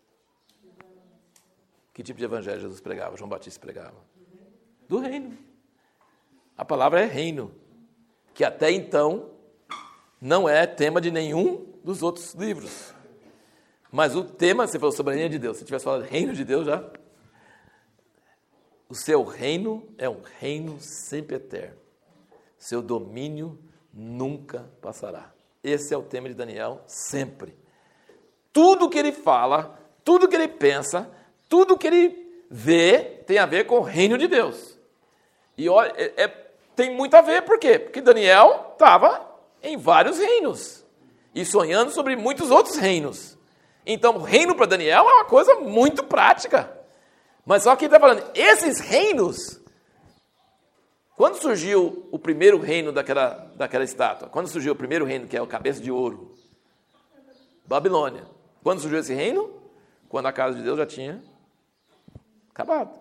Que tipo de evangelho Jesus pregava? João Batista pregava? Do reino. A palavra é reino. Que até então não é tema de nenhum dos outros livros. Mas o tema, você falou soberania de Deus. Se tivesse falado reino de Deus já... O seu reino é um reino sempre eterno. Seu domínio nunca passará. Esse é o tema de Daniel sempre. Tudo que ele fala, tudo que ele pensa, tudo que ele vê tem a ver com o reino de Deus. E olha, é, é, tem muito a ver, por quê? Porque Daniel estava em vários reinos e sonhando sobre muitos outros reinos. Então, o reino para Daniel é uma coisa muito prática. Mas só que ele está falando, esses reinos, quando surgiu o primeiro reino daquela, daquela estátua? Quando surgiu o primeiro reino, que é o cabeça de ouro? Babilônia. Quando surgiu esse reino? Quando a casa de Deus já tinha acabado.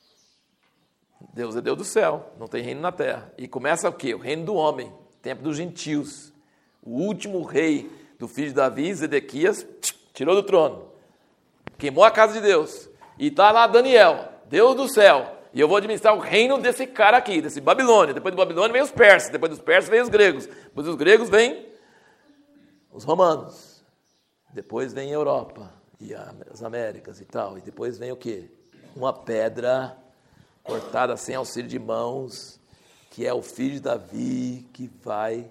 Deus é Deus do céu, não tem reino na terra. E começa o quê? O reino do homem, tempo dos gentios. O último rei do filho de Davi, Zedequias, tirou do trono. Queimou a casa de Deus. E está lá Daniel, Deus do céu, e eu vou administrar o reino desse cara aqui, desse Babilônia. Depois do Babilônia vem os persas, depois dos persas vem os gregos, depois dos gregos vem os romanos, depois vem a Europa e as Américas e tal, e depois vem o quê? Uma pedra cortada sem auxílio de mãos, que é o filho de Davi, que vai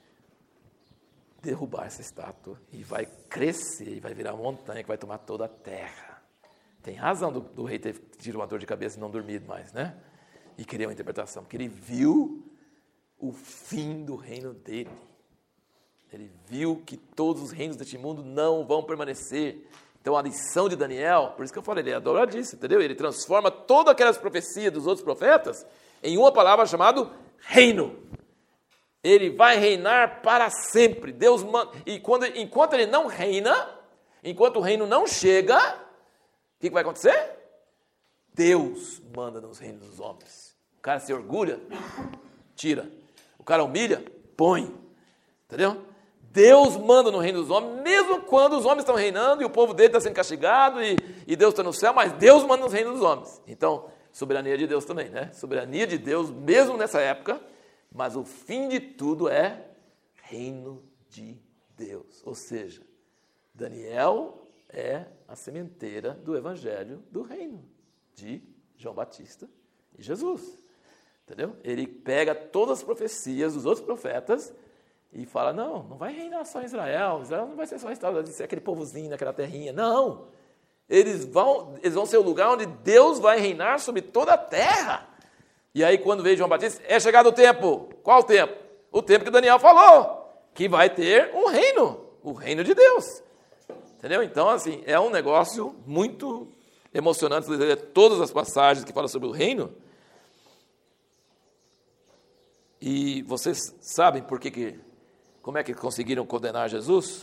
derrubar essa estátua, e vai crescer, e vai virar uma montanha, que vai tomar toda a terra. Tem razão do, do rei ter tido uma dor de cabeça e não dormido mais, né? E queria uma interpretação, porque ele viu o fim do reino dele. Ele viu que todos os reinos deste mundo não vão permanecer. Então a lição de Daniel, por isso que eu falei, ele é adoradíssimo, entendeu? Ele transforma todas aquelas profecias dos outros profetas em uma palavra chamada reino. Ele vai reinar para sempre. Deus manda, e quando, enquanto ele não reina, enquanto o reino não chega... O que, que vai acontecer? Deus manda nos reinos dos homens. O cara se orgulha, tira. O cara humilha, põe. Entendeu? Deus manda no reino dos homens, mesmo quando os homens estão reinando e o povo dele está sendo castigado e, e Deus está no céu, mas Deus manda nos reinos dos homens. Então, soberania de Deus também, né? Soberania de Deus, mesmo nessa época, mas o fim de tudo é reino de Deus. Ou seja, Daniel é a sementeira do evangelho do reino de João Batista e Jesus. Entendeu? Ele pega todas as profecias dos outros profetas e fala, não, não vai reinar só Israel, Israel não vai ser só restaurado, vai ser aquele povozinho naquela terrinha, não. Eles vão, eles vão ser o lugar onde Deus vai reinar sobre toda a terra. E aí quando veio João Batista, é chegado o tempo. Qual o tempo? O tempo que Daniel falou, que vai ter um reino, o reino de Deus. Entendeu? Então, assim, é um negócio muito emocionante ler todas as passagens que falam sobre o reino. E vocês sabem por que, que como é que conseguiram condenar Jesus?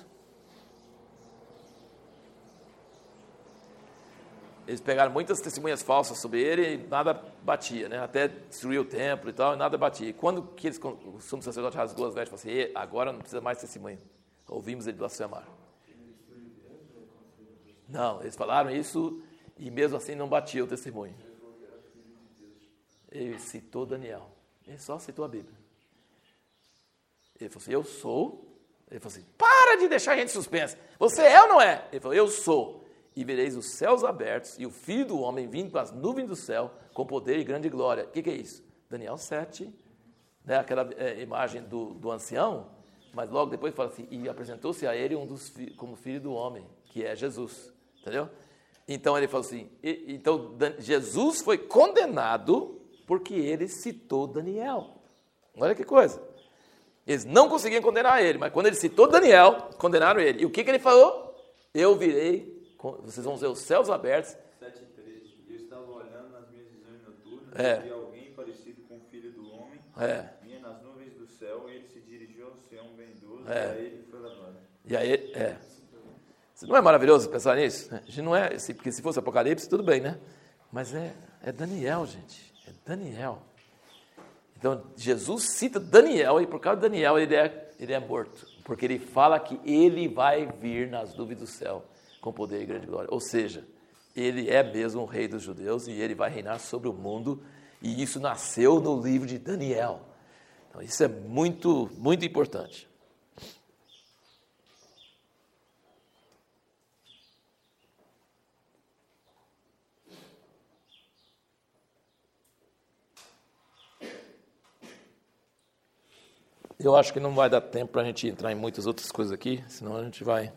Eles pegaram muitas testemunhas falsas sobre ele e nada batia, né? Até destruiu o templo e tal, e nada batia. E quando que eles, o sumo sacerdote rasgou as vestes e falou assim, agora não precisa mais testemunho. Ouvimos ele blasfemar. Não, eles falaram isso e mesmo assim não batia o testemunho. Ele citou Daniel. Ele só citou a Bíblia. Ele falou assim, eu sou. Ele falou assim, para de deixar a gente suspensa. Você é ou não é? Ele falou, eu sou. E vereis os céus abertos e o Filho do Homem vindo com as nuvens do céu, com poder e grande glória. O que, que é isso? Daniel sete, né, aquela é, imagem do, do ancião, mas logo depois fala assim, e apresentou-se a ele um dos fi, como Filho do Homem, que é Jesus. Entendeu? Então ele falou assim, e, então Jesus foi condenado porque ele citou Daniel. Olha que coisa. Eles não conseguiam condenar ele, mas quando ele citou Daniel, condenaram ele. E o que, que ele falou? Eu virei, vocês vão ver os céus abertos. sete e treze. Eu estava olhando nas minhas visões noturnas, É. e vi alguém parecido com o Filho do Homem, É. vinha nas nuvens do céu, e ele se dirigiu ao Sião bendoso, É. e a ele foi levado. E aí, é. Não é maravilhoso pensar nisso? A gente não é, porque se fosse Apocalipse, tudo bem, né? Mas é, é Daniel, gente. É Daniel. Então, Jesus cita Daniel, e por causa de Daniel, ele é, ele é morto. Porque ele fala que ele vai vir nas nuvens do céu, com poder e grande glória. Ou seja, ele é mesmo o rei dos judeus, e ele vai reinar sobre o mundo, e isso nasceu no livro de Daniel. Então, isso é muito, muito importante. Eu acho que não vai dar tempo para a gente entrar em muitas outras coisas aqui, senão a gente vai...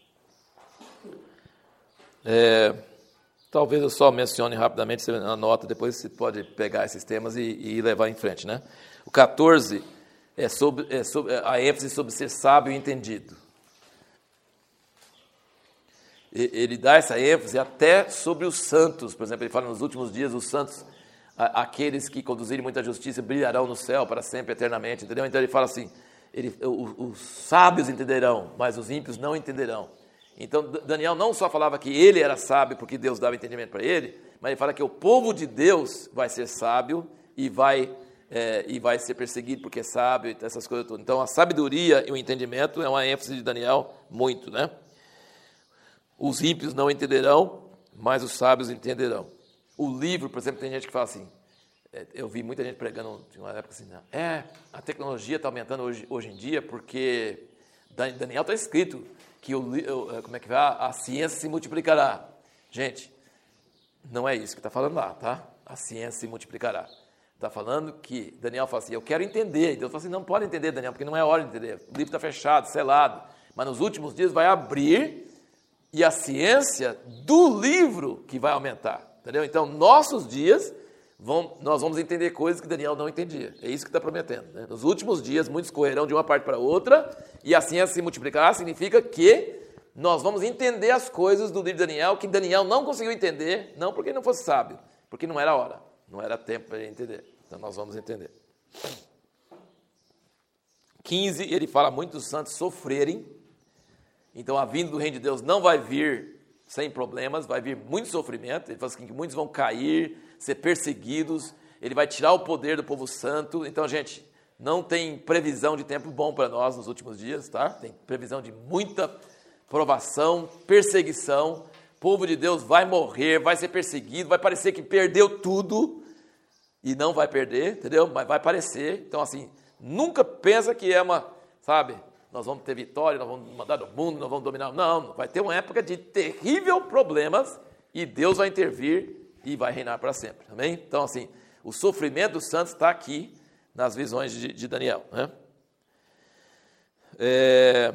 É, talvez eu só mencione rapidamente, você anota, depois você pode pegar esses temas e, e levar em frente, né? O catorze é sobre, é sobre a ênfase sobre ser sábio e entendido. E, ele dá essa ênfase até sobre os santos, por exemplo, ele fala nos últimos dias, os santos... aqueles que conduzirem muita justiça brilharão no céu para sempre, eternamente, entendeu? Então ele fala assim, ele, os, os sábios entenderão, mas os ímpios não entenderão. Então Daniel não só falava que ele era sábio porque Deus dava entendimento para ele, mas ele fala que o povo de Deus vai ser sábio e vai, é, e vai ser perseguido porque é sábio, essas coisas todas. Então a sabedoria e o entendimento é uma ênfase de Daniel muito, né? Os ímpios não entenderão, mas os sábios entenderão. O livro, por exemplo, tem gente que fala assim, eu vi muita gente pregando de uma época assim, não, é, a tecnologia está aumentando hoje, hoje em dia porque Daniel está escrito que o, como é que vai, a ciência se multiplicará. Gente, não é isso que está falando lá, tá? A ciência se multiplicará. Está falando que Daniel fala assim, eu quero entender. E Deus fala assim, não pode entender, Daniel, porque não é hora de entender. O livro está fechado, selado. Mas nos últimos dias vai abrir e a ciência do livro que vai aumentar. Entendeu? Então, nossos dias, vão, nós vamos entender coisas que Daniel não entendia. É isso que está prometendo. Né? Nos últimos dias, muitos correrão de uma parte para outra, e a ciência se multiplicará, significa que nós vamos entender as coisas do livro de Daniel, que Daniel não conseguiu entender, não porque ele não fosse sábio, porque não era hora, não era tempo para ele entender. Então, nós vamos entender. quinze, ele fala muito dos santos sofrerem. Então, a vinda do reino de Deus não vai vir sem problemas, vai vir muito sofrimento, ele fala assim, que muitos vão cair, ser perseguidos, ele vai tirar o poder do povo santo. Então, gente, não tem previsão de tempo bom para nós nos últimos dias, tá? Tem previsão de muita provação, perseguição, o povo de Deus vai morrer, vai ser perseguido, vai parecer que perdeu tudo, e não vai perder, entendeu? Mas vai parecer. Então, assim, nunca pensa que é uma, sabe... Nós vamos ter vitória, nós vamos mandar no mundo, nós vamos dominar. Não, vai ter uma época de terrível problemas e Deus vai intervir e vai reinar para sempre. Amém? Então, assim, o sofrimento dos santos está aqui nas visões de, de Daniel. Né? É,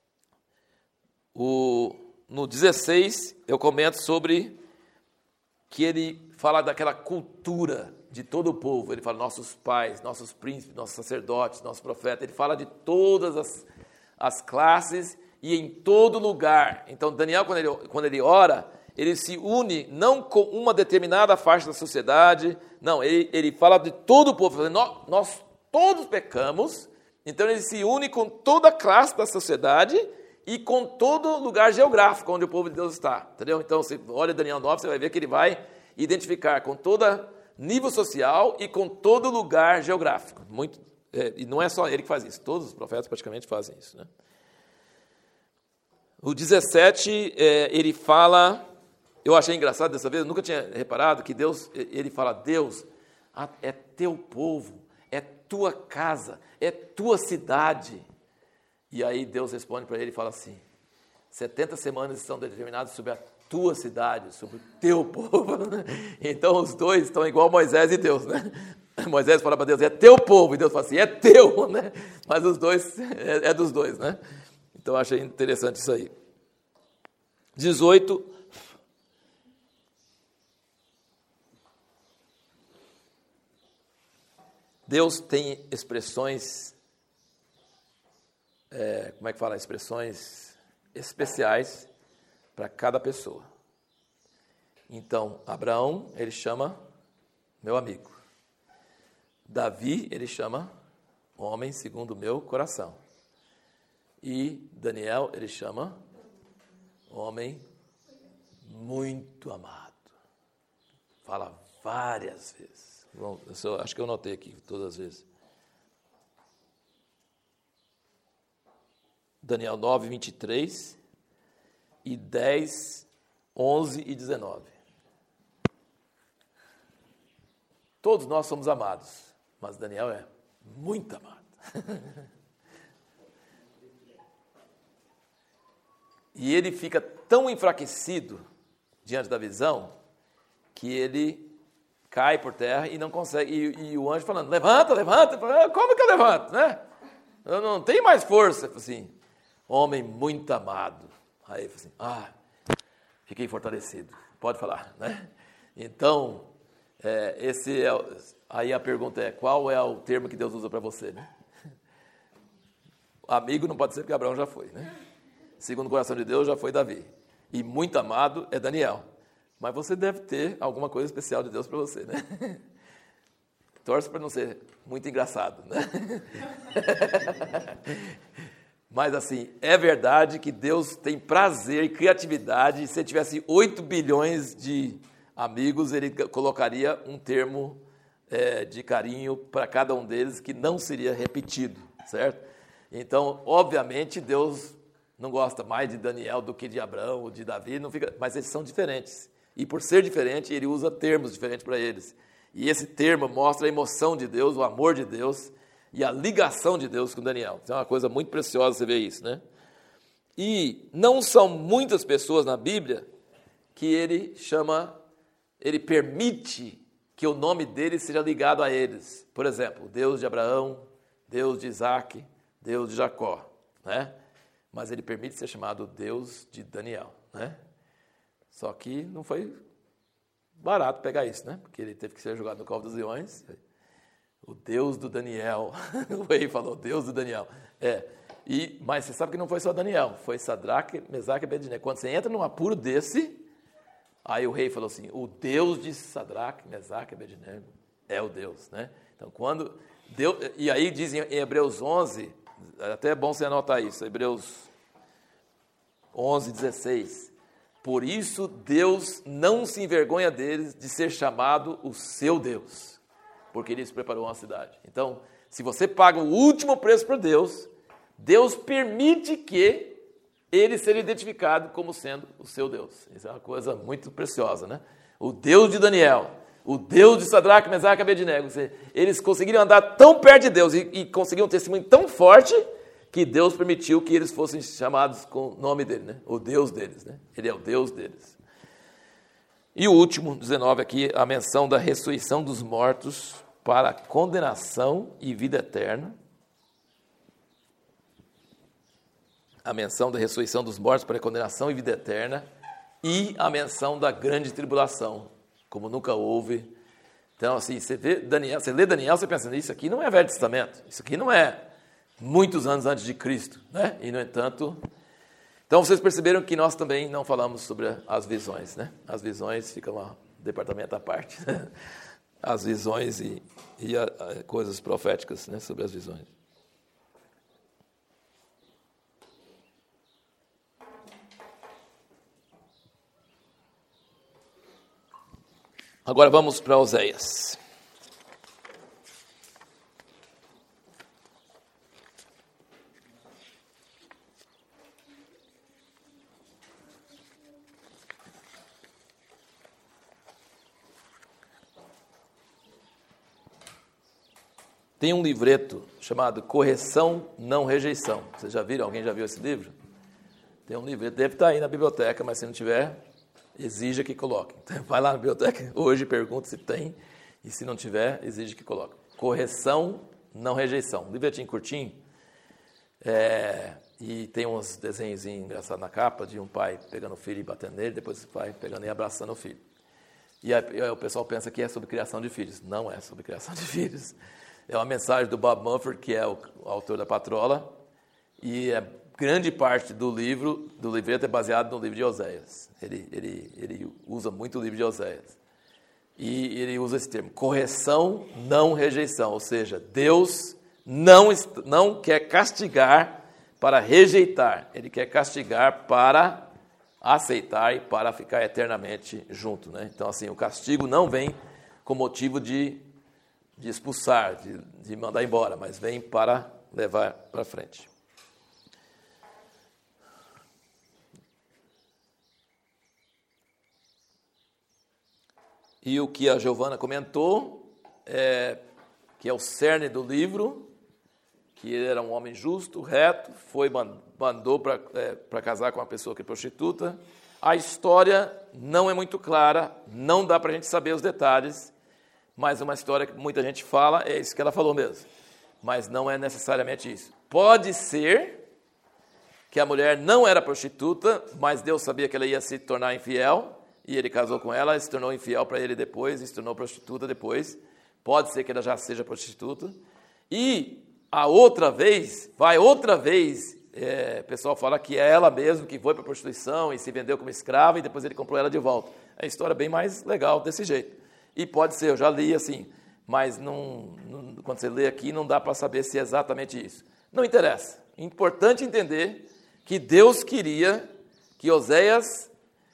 o, no dezesseis, eu comento sobre que ele fala daquela cultura de todo o povo. Ele fala nossos pais, nossos príncipes, nossos sacerdotes, nossos profetas. Ele fala de todas as, as classes e em todo lugar. Então, Daniel, quando ele, quando ele ora, ele se une não com uma determinada faixa da sociedade, não, ele, ele fala de todo o povo. Nós, nós todos pecamos, então ele se une com toda a classe da sociedade e com todo lugar geográfico onde o povo de Deus está, entendeu? Então, você olha Daniel nove, você vai ver que ele vai identificar com todo nível social e com todo lugar geográfico. Muito, é, e não é só ele que faz isso, todos os profetas praticamente fazem isso, né? O dezessete, é, ele fala, eu achei engraçado dessa vez, eu nunca tinha reparado que Deus, ele fala, Deus, é teu povo, é tua casa, é tua cidade. E aí Deus responde para ele e fala assim, setenta semanas estão determinadas sobre a tua cidade, sobre o teu povo. Então os dois estão igual Moisés e Deus, né? Moisés fala para Deus, é teu povo, e Deus fala assim, é teu, né? Mas os dois, é, é dos dois, né? Então, eu achei interessante isso aí. dezoito. Deus tem expressões, é, como é que fala? Expressões especiais para cada pessoa. Então, Abraão, ele chama meu amigo. Davi, ele chama homem segundo o meu coração. E Daniel, ele chama homem muito amado. Fala várias vezes. Bom, eu só, acho que eu notei aqui todas as vezes. Daniel nove, vinte e três e dez, onze e dezenove. Todos nós somos amados, mas Daniel é muito amado. E ele fica tão enfraquecido diante da visão que ele cai por terra e não consegue. E, e o anjo falando, levanta, levanta. Como que eu levanto, né? Eu não tenho mais força. Assim, homem muito amado. Aí ele assim, ah, fiquei fortalecido. Pode falar, né? Então, é, esse é, aí a pergunta é, qual é o termo que Deus usa para você, né? Amigo não pode ser porque Abraão já foi, né? Segundo o coração de Deus, já foi Davi. E muito amado é Daniel. Mas você deve ter alguma coisa especial de Deus para você, né? Torce para não ser muito engraçado, né? Mas assim, é verdade que Deus tem prazer e criatividade. Se ele tivesse oito bilhões de amigos, ele colocaria um termo é, de carinho para cada um deles que não seria repetido, certo? Então, obviamente, Deus não gosta mais de Daniel do que de Abraão ou de Davi, não fica, mas eles são diferentes. E por ser diferente, ele usa termos diferentes para eles. E esse termo mostra a emoção de Deus, o amor de Deus e a ligação de Deus com Daniel. Então é uma coisa muito preciosa você ver isso, né? E não são muitas pessoas na Bíblia que ele chama, ele permite que o nome dele seja ligado a eles. Por exemplo, Deus de Abraão, Deus de Isaac, Deus de Jacó, né? Mas ele permite ser chamado Deus de Daniel, né? Só que não foi barato pegar isso, né? Porque ele teve que ser jogado no colo dos leões. O Deus do Daniel. O rei falou, Deus do Daniel. É. E, mas você sabe que não foi só Daniel, foi Sadraque, Mesaque e Abednego. Quando você entra num apuro desse, aí o rei falou assim, o Deus de Sadraque, Mesaque e Abednego é o Deus, né? Então, quando Deus, e aí diz em Hebreus onze, até é bom você anotar isso, Hebreus onze, dezesseis. Por isso, Deus não se envergonha deles de ser chamado o seu Deus, porque ele lhes preparou uma cidade. Então, se você paga o último preço por Deus, Deus permite que ele seja identificado como sendo o seu Deus. Isso é uma coisa muito preciosa, né? O Deus de Daniel, o Deus de Sadraque, Mesaque e Abednego. Eles conseguiram andar tão perto de Deus e, e conseguiram um testemunho tão forte que Deus permitiu que eles fossem chamados com o nome dele, né? O Deus deles, né? Ele é o Deus deles. E o último, dezenove aqui, a menção da ressurreição dos mortos para condenação e vida eterna. A menção da ressurreição dos mortos para condenação e vida eterna. E a menção da grande tribulação como nunca houve. Então, assim, você vê Daniel, você lê Daniel, você pensa, isso aqui não é Velho Testamento, isso aqui não é muitos anos antes de Cristo, né? E, no entanto, então vocês perceberam que nós também não falamos sobre as visões, né? As visões ficam um departamento à parte, né? As visões e, e a, a, coisas proféticas, né? Sobre as visões. Agora vamos para Oséias. Tem um livreto chamado Correção, Não Rejeição. Vocês já viram? Alguém já viu esse livro? Tem um livreto, deve estar aí na biblioteca, mas se não tiver, exija que coloque. Então, vai lá na biblioteca hoje, pergunta se tem, e se não tiver, exige que coloque. Correção, Não Rejeição. Um livretinho curtinho, é, e tem uns desenhos engraçados na capa, de um pai pegando o filho e batendo nele, depois o pai pegando e abraçando o filho. E aí, aí o pessoal pensa que é sobre criação de filhos. Não é sobre criação de filhos. É uma mensagem do Bob Mumford, que é o, o autor da Patrola, e é, grande parte do livro, do livreto, é baseado no livro de Oséias. Ele, ele, ele usa muito o livro de Oséias. E ele usa esse termo, correção, não rejeição. Ou seja, Deus não, não quer castigar para rejeitar. Ele quer castigar para aceitar e para ficar eternamente junto, né? Então, assim, o castigo não vem com motivo de de expulsar, de, de mandar embora, mas vem para levar para frente. E o que a Giovana comentou, é, que é o cerne do livro, que ele era um homem justo, reto, foi, mandou para é, para casar com uma pessoa que é prostituta. A história não é muito clara, não dá para a gente saber os detalhes, mas uma história que muita gente fala, é isso que ela falou mesmo. Mas não é necessariamente isso. Pode ser que a mulher não era prostituta, mas Deus sabia que ela ia se tornar infiel, e ele casou com ela, se tornou infiel para ele depois, e se tornou prostituta depois. Pode ser que ela já seja prostituta. E a outra vez, vai outra vez, é, o pessoal fala que é ela mesma que foi para a prostituição e se vendeu como escrava, e depois ele comprou ela de volta. É a história bem mais legal desse jeito. E pode ser, eu já li assim, mas não, não, quando você lê aqui não dá para saber se é exatamente isso. Não interessa. É importante entender que Deus queria que Oséias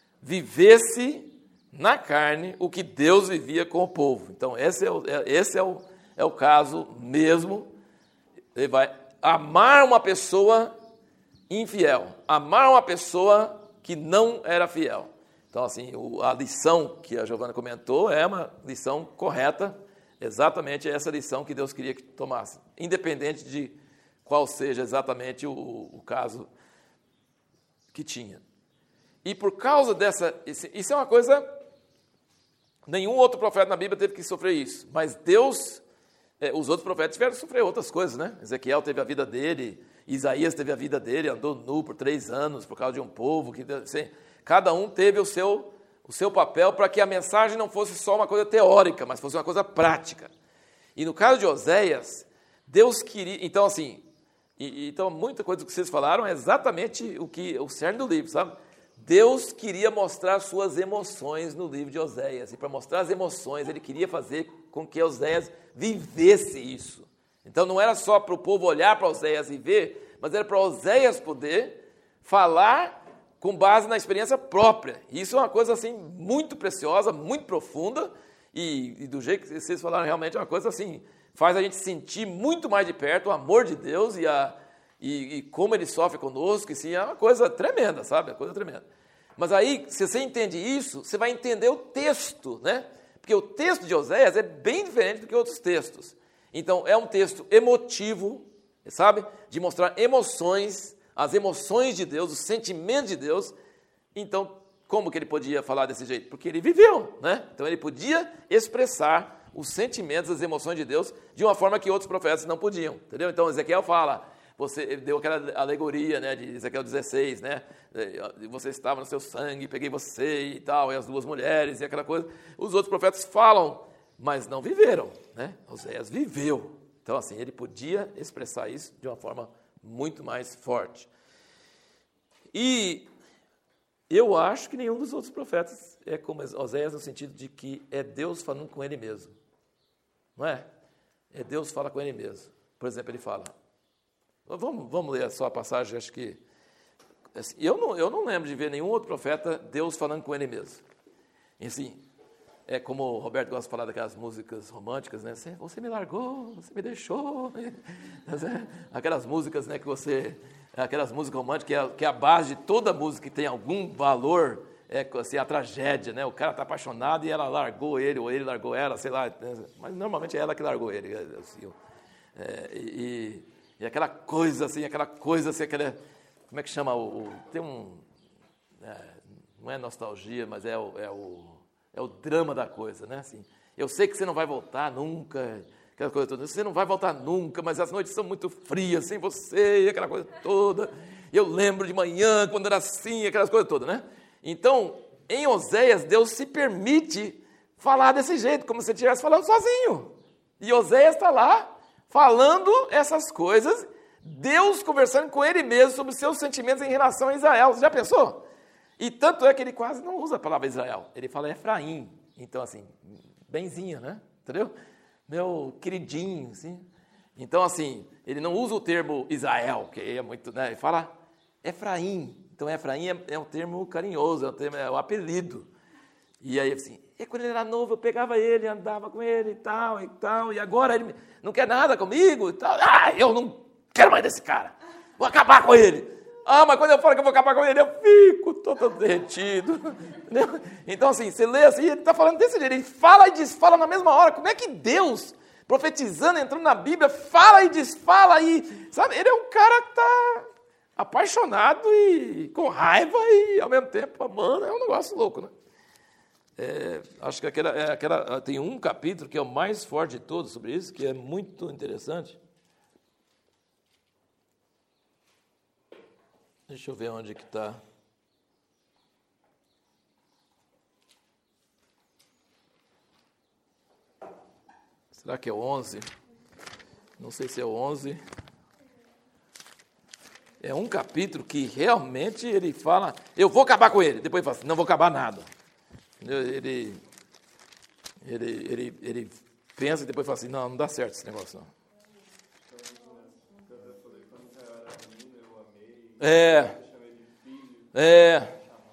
vivesse na carne o que Deus vivia com o povo. Então, esse é o, esse é o, é o caso mesmo. Ele vai amar uma pessoa infiel, amar uma pessoa que não era fiel. Então, assim, a lição que a Giovana comentou é uma lição correta, exatamente essa lição que Deus queria que tomasse, independente de qual seja exatamente o, o caso que tinha. E por causa dessa... Isso é uma coisa... Nenhum outro profeta na Bíblia teve que sofrer isso, mas Deus... É, os outros profetas tiveram que sofrer outras coisas, né? Ezequiel teve a vida dele, Isaías teve a vida dele, andou nu por três anos por causa de um povo que... Assim, cada um teve o seu, o seu papel para que a mensagem não fosse só uma coisa teórica, mas fosse uma coisa prática. E no caso de Oséias, Deus queria... Então, assim, e, então muita coisa que vocês falaram é exatamente o que o cerne do livro, sabe? Deus queria mostrar suas emoções no livro de Oséias. E para mostrar as emoções, ele queria fazer com que Oséias vivesse isso. Então, não era só para o povo olhar para Oséias e ver, mas era para Oséias poder falar com base na experiência própria. Isso é uma coisa assim muito preciosa, muito profunda, e, e do jeito que vocês falaram, realmente é uma coisa assim, faz a gente sentir muito mais de perto o amor de Deus e, a, e, e como Ele sofre conosco, e sim, é uma coisa tremenda, sabe? É uma coisa tremenda. Mas aí, se você entende isso, você vai entender o texto, né? Porque o texto de Oséias é bem diferente do que outros textos. Então, é um texto emotivo, sabe? De mostrar emoções, as emoções de Deus, os sentimentos de Deus. Então, como que ele podia falar desse jeito? Porque ele viveu, né? Então, ele podia expressar os sentimentos, as emoções de Deus de uma forma que outros profetas não podiam, entendeu? Então, Ezequiel fala, você ele deu aquela alegoria, né, de Ezequiel dezesseis, né, você estava no seu sangue, peguei você e tal, e as duas mulheres e aquela coisa. Os outros profetas falam, mas não viveram, né? Oséias viveu. Então, assim, ele podia expressar isso de uma forma muito mais forte. E eu acho que nenhum dos outros profetas é como Oséias no sentido de que é Deus falando com ele mesmo. Não é? É Deus fala com ele mesmo. Por exemplo, ele fala... Vamos, vamos ler só a passagem, acho que... Assim, eu, não, eu não lembro de ver nenhum outro profeta Deus falando com ele mesmo. E assim, é como o Roberto gosta de falar daquelas músicas românticas, né? Você, você me largou, você me deixou. Aquelas músicas, né, que você... Aquelas músicas românticas, que é, que é a base de toda música que tem algum valor, é assim, a tragédia, né? O cara está apaixonado e ela largou ele, ou ele largou ela, sei lá. Mas normalmente é ela que largou ele. Assim, é, e, e aquela coisa assim, aquela coisa assim, aquela... Como é que chama? O, o, tem um... É, não é nostalgia, mas é o, é, o, é o drama da coisa, né? Assim, eu sei que você não vai voltar nunca, aquela coisa toda. Você não vai voltar nunca, mas as noites são muito frias sem você, e aquela coisa toda. Eu lembro de manhã, quando era assim, aquelas coisas todas, né? Então, em Oséias, Deus se permite falar desse jeito, como se você estivesse falando sozinho. E Oséias está lá, falando essas coisas... Deus conversando com ele mesmo sobre os seus sentimentos em relação a Israel. Você já pensou? E tanto é que ele quase não usa a palavra Israel. Ele fala Efraim. Então, assim, benzinho, né? Entendeu? Meu queridinho, assim. Então, assim, ele não usa o termo Israel, que é muito, né? Ele fala Efraim. Então, Efraim é, é um termo carinhoso, é um, termo, é um apelido. E aí, assim, e quando ele era novo, eu pegava ele, andava com ele e tal, e tal. E agora ele não quer nada comigo e tal. Ah, eu não quero mais desse cara, vou acabar com ele. Ah, mas quando eu falo que eu vou acabar com ele, eu fico todo derretido. Entendeu? Então, assim, você lê assim, ele está falando desse jeito, ele fala e desfala na mesma hora. Como é que Deus, profetizando, entrando na Bíblia, fala e desfala e, sabe, ele é um cara que está apaixonado e com raiva e, ao mesmo tempo, amando, é um negócio louco, né? É, acho que aquela, é, aquela, tem um capítulo que é o mais forte de todos sobre isso, que é muito interessante. Deixa eu ver onde que está. Será que é o onze? Não sei se é o onze. É um capítulo que realmente ele fala, eu vou acabar com ele. Depois ele fala assim, não vou acabar nada. Ele, ele, ele, ele pensa e depois fala assim, não, não dá certo esse negócio não. É, é.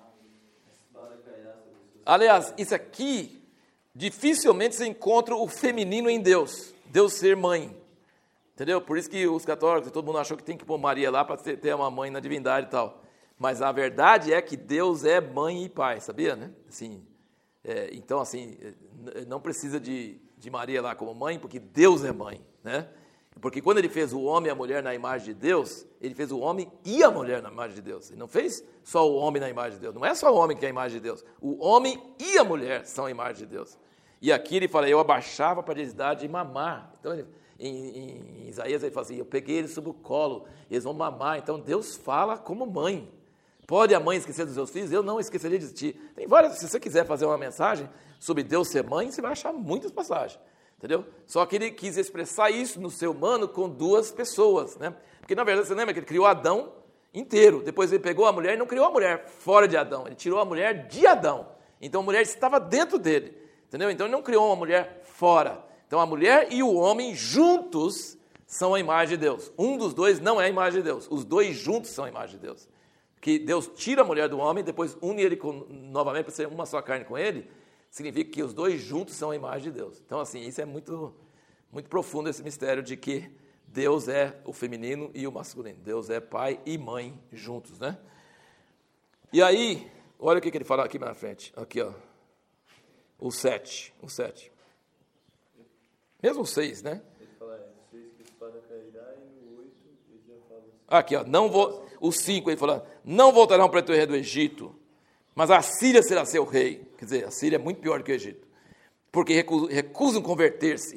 Aliás, isso aqui, dificilmente você encontra o feminino em Deus, Deus ser mãe, entendeu? Por isso que os católicos, todo mundo achou que tem que pôr Maria lá para ter uma mãe na divindade e tal. Mas a verdade é que Deus é mãe e pai, sabia, né? Assim, é, então, assim, não precisa de, de Maria lá como mãe, porque Deus é mãe, né? Porque quando ele fez o homem e a mulher na imagem de Deus, ele fez o homem e a mulher na imagem de Deus. Ele não fez só o homem na imagem de Deus. Não é só o homem que é a imagem de Deus. O homem e a mulher são a imagem de Deus. E aqui ele fala, eu abaixava para a dignidade de mamar. Então, ele, em, em Isaías, ele fala assim, eu peguei eles sob o colo, eles vão mamar. Então, Deus fala como mãe. Pode a mãe esquecer dos seus filhos? Eu não esqueceria de ti. Tem várias, se você quiser fazer uma mensagem sobre Deus ser mãe, você vai achar muitas passagens. Entendeu? Só que ele quis expressar isso no ser humano com duas pessoas, né? Porque, na verdade, você lembra que ele criou Adão inteiro. Depois ele pegou a mulher e não criou a mulher fora de Adão. Ele tirou a mulher de Adão. Então, a mulher estava dentro dele. Entendeu? Então, ele não criou uma mulher fora. Então, a mulher e o homem juntos são a imagem de Deus. Um dos dois não é a imagem de Deus. Os dois juntos são a imagem de Deus. Que Deus tira a mulher do homem, depois une ele com, novamente para ser uma só carne com ele. Significa que os dois juntos são a imagem de Deus. Então, assim, isso é muito, muito profundo, esse mistério de que Deus é o feminino e o masculino. Deus é pai e mãe juntos, né? E aí, olha o que ele fala aqui na frente. Aqui, ó. O sete. O sete. Mesmo o seis, né? Ele fala, é, seis que espada cairá, e no oito ele já fala assim. Aqui, ó. Não vou, o cinco, ele fala, não voltarão para o rei do Egito, mas a Síria será seu rei. Quer dizer, a Síria é muito pior do que o Egito. Porque recusam, recusam converter-se.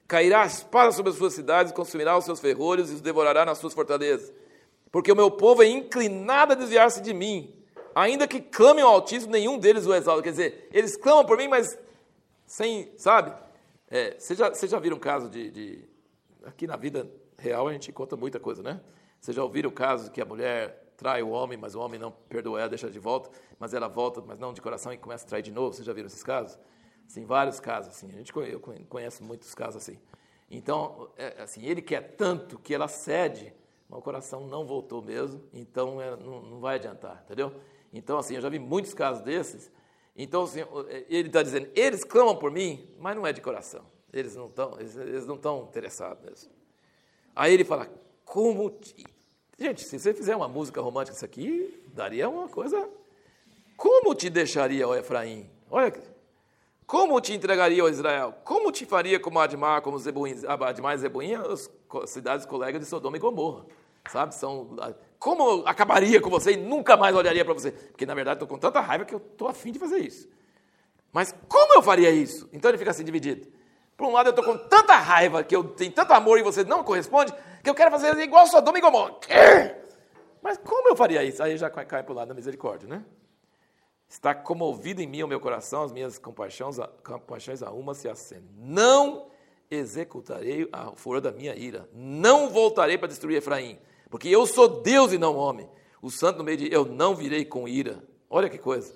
Cairá a espada sobre as suas cidades, consumirá os seus ferrolhos e os devorará nas suas fortalezas. Porque o meu povo é inclinado a desviar-se de mim. Ainda que clamem ao Altíssimo, nenhum deles o exalta. Quer dizer, eles clamam por mim, mas sem, sabe? É, vocês já, vocês já viram um caso de, de... Aqui na vida real a gente conta muita coisa, né? Vocês já ouviram o caso que a mulher trai o homem, mas o homem não perdoa ela, deixa de volta, mas ela volta, mas não de coração, e começa a trair de novo? Vocês já viram esses casos? Sim, vários casos, assim. A gente, eu conheço muitos casos assim. Então, é, assim, ele quer tanto que ela cede, mas o coração não voltou mesmo, então é, não, não vai adiantar, entendeu? Então, assim, eu já vi muitos casos desses. Então, assim, ele está dizendo, eles clamam por mim, mas não é de coração. Eles não estão eles, eles não estão interessados nisso. Aí ele fala, como... Te... Gente, se você fizer uma música romântica, isso aqui daria uma coisa... Como te deixaria, ó Efraim? Olha, como te entregaria, ó Israel? Como te faria como Admar, como Zeboim, Admar e Zeboim, as cidades colegas de Sodoma e Gomorra, sabe? São... Como eu acabaria com você e nunca mais olharia para você? Porque, na verdade, estou com tanta raiva que eu estou afim de fazer isso. Mas como eu faria isso? Então ele fica assim dividido. Por um lado, eu estou com tanta raiva, que eu tenho tanto amor e você não corresponde, que eu quero fazer igual Sodoma e Gomorra. Mas como eu faria isso? Aí já cai para o lado da misericórdia, né? Está comovido em mim o meu coração, as minhas compaixões, compaixões a uma se acendem. Não executarei a furor da minha ira. Não voltarei para destruir Efraim. Porque eu sou Deus e não homem. O santo no meio de... Eu não virei com ira. Olha que coisa.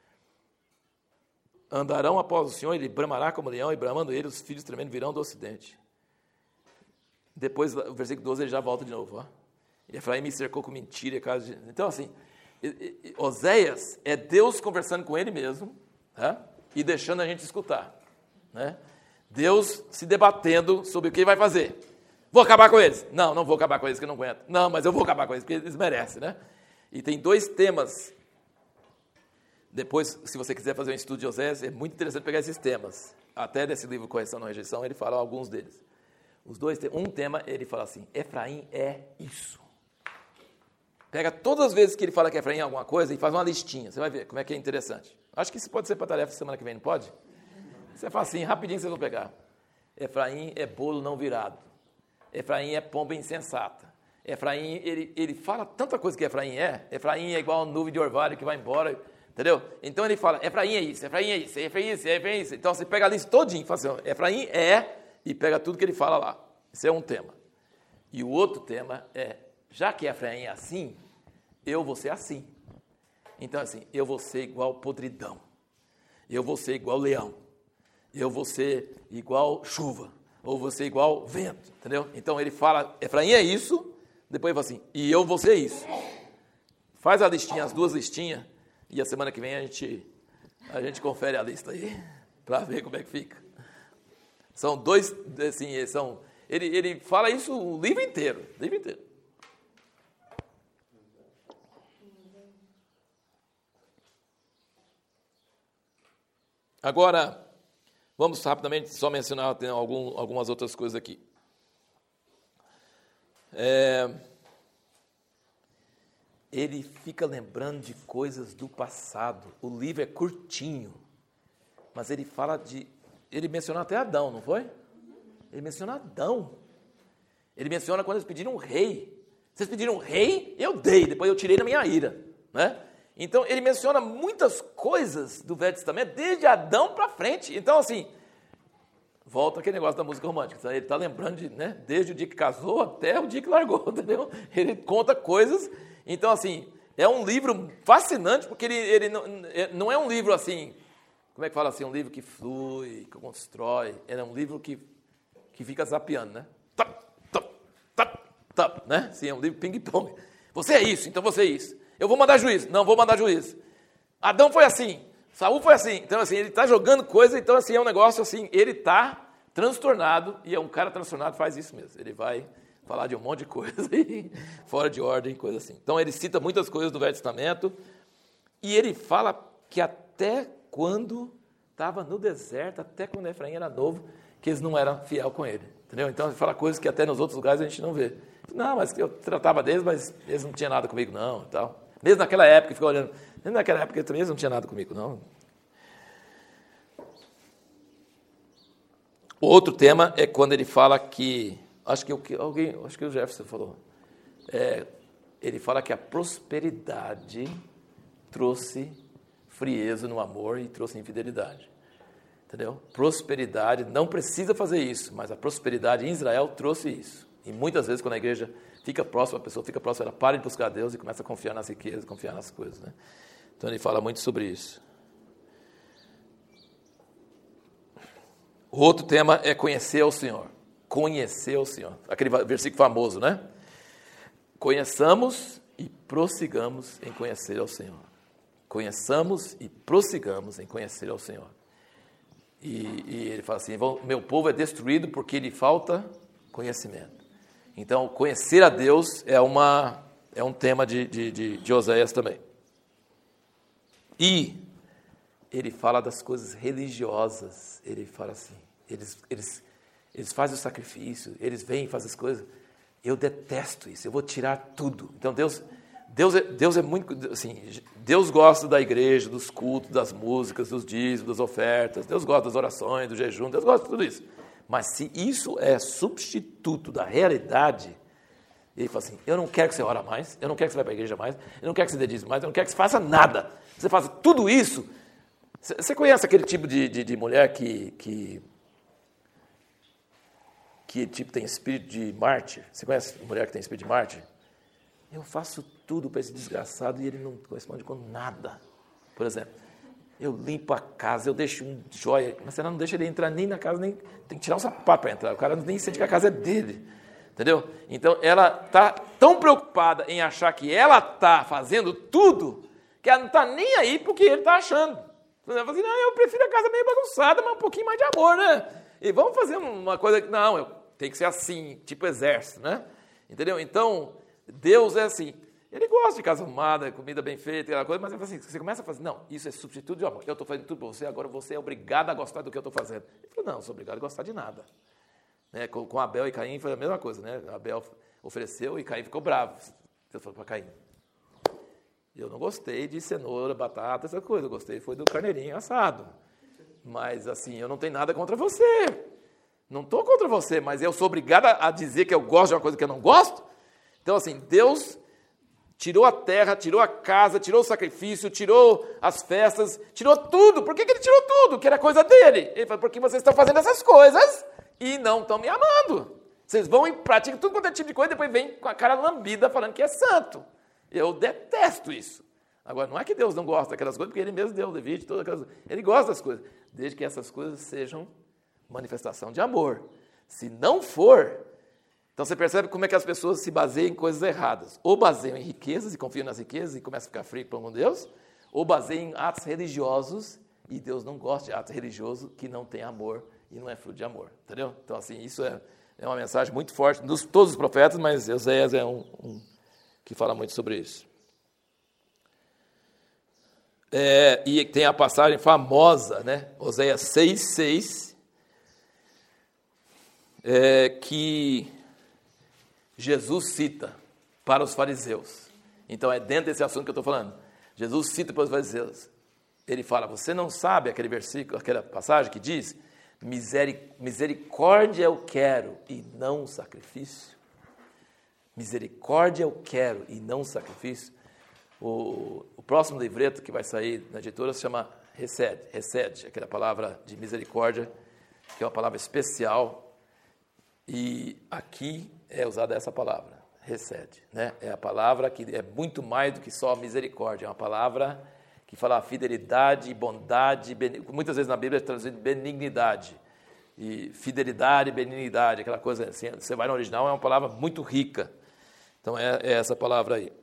Andarão após o Senhor, ele bramará como leão, e bramando ele, os filhos tremendos virão do ocidente. Depois, o versículo doze, ele já volta de novo. Ó. E Efraim me cercou com mentira. De... Então, assim, Oséias é Deus conversando com ele mesmo, né? E deixando a gente escutar. Né? Deus se debatendo sobre o que ele vai fazer. Vou acabar com eles? Não, não vou acabar com eles, que eu não aguento. Não, mas eu vou acabar com eles, porque eles merecem, né? E tem dois temas. Depois, se você quiser fazer um estudo de Oséias, é muito interessante pegar esses temas. Até nesse livro Correção e Rejeição, ele fala alguns deles. Os dois, um tema, ele fala assim, Efraim é isso. Pega todas as vezes que ele fala que Efraim é alguma coisa e faz uma listinha. Você vai ver como é que é interessante. Acho que isso pode ser para a tarefa semana que vem, não pode? Você fala assim, rapidinho vocês vão pegar. Efraim é bolo não virado. Efraim é pomba insensata. Efraim, ele, ele fala tanta coisa que Efraim é. Efraim é igual a nuvem de orvalho que vai embora, entendeu? Então ele fala, Efraim é isso, Efraim é isso, Efraim é isso, Efraim é isso. Então você pega a lista todinha e fala assim, Efraim é, e pega tudo que ele fala lá. Esse é um tema. E o outro tema é, já que Efraim é assim, eu vou ser assim. Então assim, eu vou ser igual podridão. Eu vou ser igual leão. Eu vou ser igual chuva. Ou você igual vento, entendeu? Então ele fala, Efraim é isso, depois ele fala assim, e eu vou ser isso. Faz a listinha, as duas listinhas, e a semana que vem a gente, a gente confere a lista aí, para ver como é que fica. São dois, assim, são, ele, ele fala isso o livro inteiro, o livro inteiro. Agora... Vamos rapidamente só mencionar tem algum, algumas outras coisas aqui. É, ele fica lembrando de coisas do passado. O livro é curtinho, mas ele fala de... Ele menciona até Adão, não foi? Ele menciona Adão. Ele menciona quando eles pediram um rei. Vocês pediram um rei? Eu dei, depois eu tirei na minha ira. Né? Então, ele menciona muitas coisas do Velho Testamento, desde Adão para frente. Então, assim, volta aquele negócio da música romântica. Ele está lembrando, de, né, desde o dia que casou até o dia que largou, entendeu? Ele conta coisas. Então, assim, é um livro fascinante, porque ele, ele não, não é um livro, assim, como é que fala assim? Um livro que flui, que constrói. É um livro que, que fica zapeando, né? Tap, tap, tap, tap, né? Sim, é um livro ping-pong. Você é isso, então você é isso. Eu vou mandar juízo. Não, vou mandar juízo. Adão foi assim. Saul foi assim. Então, assim, ele está jogando coisa. Então, assim, é um negócio assim. Ele está transtornado. E é um cara transtornado faz isso mesmo. Ele vai falar de um monte de coisa. Fora de ordem, coisa assim. Então, ele cita muitas coisas do Velho Testamento. E ele fala que até quando estava no deserto, até quando Efraim era novo, que eles não eram fiel com ele. Entendeu? Então, ele fala coisas que até nos outros lugares a gente não vê. Não, mas eu tratava deles, mas eles não tinham nada comigo, não. E tal. Mesmo naquela época, ficou olhando, mesmo naquela época também eles não tinham nada comigo, não. Outro tema é quando ele fala que, acho que, o que alguém, acho que o Jefferson falou, é, ele fala que a prosperidade trouxe frieza no amor e trouxe infidelidade. Entendeu? Prosperidade, não precisa fazer isso, mas a prosperidade em Israel trouxe isso. E muitas vezes quando a igreja fica próxima, a pessoa fica próxima, ela para de buscar Deus e começa a confiar nas riquezas, confiar nas coisas. Né? Então ele fala muito sobre isso. O outro tema é conhecer ao Senhor. Conhecer ao Senhor. Aquele versículo famoso, né? Conheçamos e prossigamos em conhecer ao Senhor. Conheçamos e prossigamos em conhecer ao Senhor. E, e ele fala assim, meu povo é destruído porque lhe falta conhecimento. Então, conhecer a Deus é, uma, é um tema de, de, de, de Oséias também. E ele fala das coisas religiosas. Ele fala assim, eles, eles, eles fazem o sacrifício, eles vêm e fazem as coisas. Eu detesto isso, eu vou tirar tudo. Então, Deus... Deus é, Deus é muito, assim, Deus gosta da igreja, dos cultos, das músicas, dos dízimos, das ofertas, Deus gosta das orações, do jejum, Deus gosta de tudo isso. Mas se isso é substituto da realidade, ele fala assim, eu não quero que você ore mais, eu não quero que você vá para a igreja mais, eu não quero que você dê dízimo mais, eu não quero que você faça nada. Você faça tudo isso. Você conhece aquele tipo de, de, de mulher que, que, que tipo, tem espírito de mártir? Você conhece mulher que tem espírito de mártir? Eu faço tudo para esse desgraçado e ele não corresponde com nada. Por exemplo, eu limpo a casa, eu deixo um joia, mas você não deixa ele entrar nem na casa, nem tem que tirar um sapato para entrar. O cara nem sente que a casa é dele. Entendeu? Então, ela está tão preocupada em achar que ela está fazendo tudo, que ela não está nem aí para o que ele está achando. Ela fala assim, não, eu prefiro a casa meio bagunçada, mas um pouquinho mais de amor, né? E vamos fazer uma coisa que, não, eu, tem que ser assim, tipo exército, né? Entendeu? Então... Deus é assim, ele gosta de casa arrumada, comida bem feita, aquela coisa, mas assim, você começa a fazer, não, isso é substituto de amor, eu estou fazendo tudo para você, agora você é obrigado a gostar do que eu estou fazendo. Ele falou, não, eu sou obrigado a gostar de nada. Né? Com, com Abel e Caim foi a mesma coisa, né? Abel ofereceu e Caim ficou bravo. Deus falou para Caim, eu não gostei de cenoura, batata, essa coisa, eu gostei foi do carneirinho assado. Mas assim, eu não tenho nada contra você, não estou contra você, mas eu sou obrigado a dizer que eu gosto de uma coisa que eu não gosto? Então, assim, Deus tirou a terra, tirou a casa, tirou o sacrifício, tirou as festas, tirou tudo. Por que, que ele tirou tudo? Que era coisa dele. Ele falou, porque vocês estão fazendo essas coisas e não estão me amando. Vocês vão e praticam tudo quanto é tipo de coisa e depois vem com a cara lambida falando que é santo. Eu detesto isso. Agora, não é que Deus não gosta daquelas coisas, porque ele mesmo deu o Levítico, todas aquelas coisas. Ele gosta das coisas, desde que essas coisas sejam manifestação de amor. Se não for... Então, você percebe como é que as pessoas se baseiam em coisas erradas. Ou baseiam em riquezas e confiam nas riquezas e começam a ficar frio com Deus, ou baseiam em atos religiosos e Deus não gosta de atos religiosos que não tem amor e não é fruto de amor. Entendeu? Então, assim, isso é, é uma mensagem muito forte dos todos os profetas, mas Oséias é um, um que fala muito sobre isso. É, e tem a passagem famosa, né? Oséias seis, seis, é, que... Jesus cita para os fariseus. Então, é dentro desse assunto que eu estou falando. Jesus cita para os fariseus. Ele fala, você não sabe aquele versículo, aquela passagem que diz, misericórdia eu quero e não sacrifício? Misericórdia eu quero e não sacrifício? O, o próximo livreto que vai sair na editora se chama Hesed, Hesed, aquela palavra de misericórdia, que é uma palavra especial. E aqui é usada essa palavra, Hesed, né? É a palavra que é muito mais do que só misericórdia, é uma palavra que fala fidelidade, bondade, ben... muitas vezes na Bíblia é traduzido benignidade, e fidelidade, benignidade, aquela coisa assim, você vai no original, é uma palavra muito rica, então é, é essa palavra aí.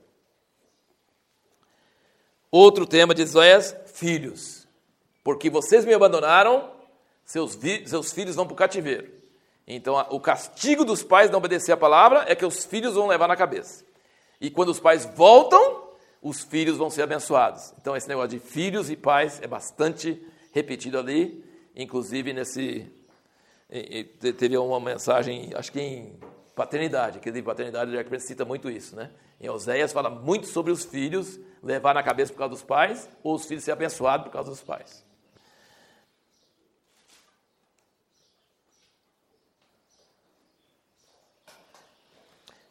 Outro tema de Oséias, filhos, porque vocês me abandonaram, seus, vi... seus filhos vão para o cativeiro. Então, o castigo dos pais não obedecer a palavra é que os filhos vão levar na cabeça. E quando os pais voltam, os filhos vão ser abençoados. Então, esse negócio de filhos e pais é bastante repetido ali. Inclusive, nesse teve uma mensagem, acho que em paternidade, aquele livro Paternidade, Jack Prince cita muito isso, né? Em Oséias fala muito sobre os filhos levar na cabeça por causa dos pais, ou os filhos ser abençoados por causa dos pais.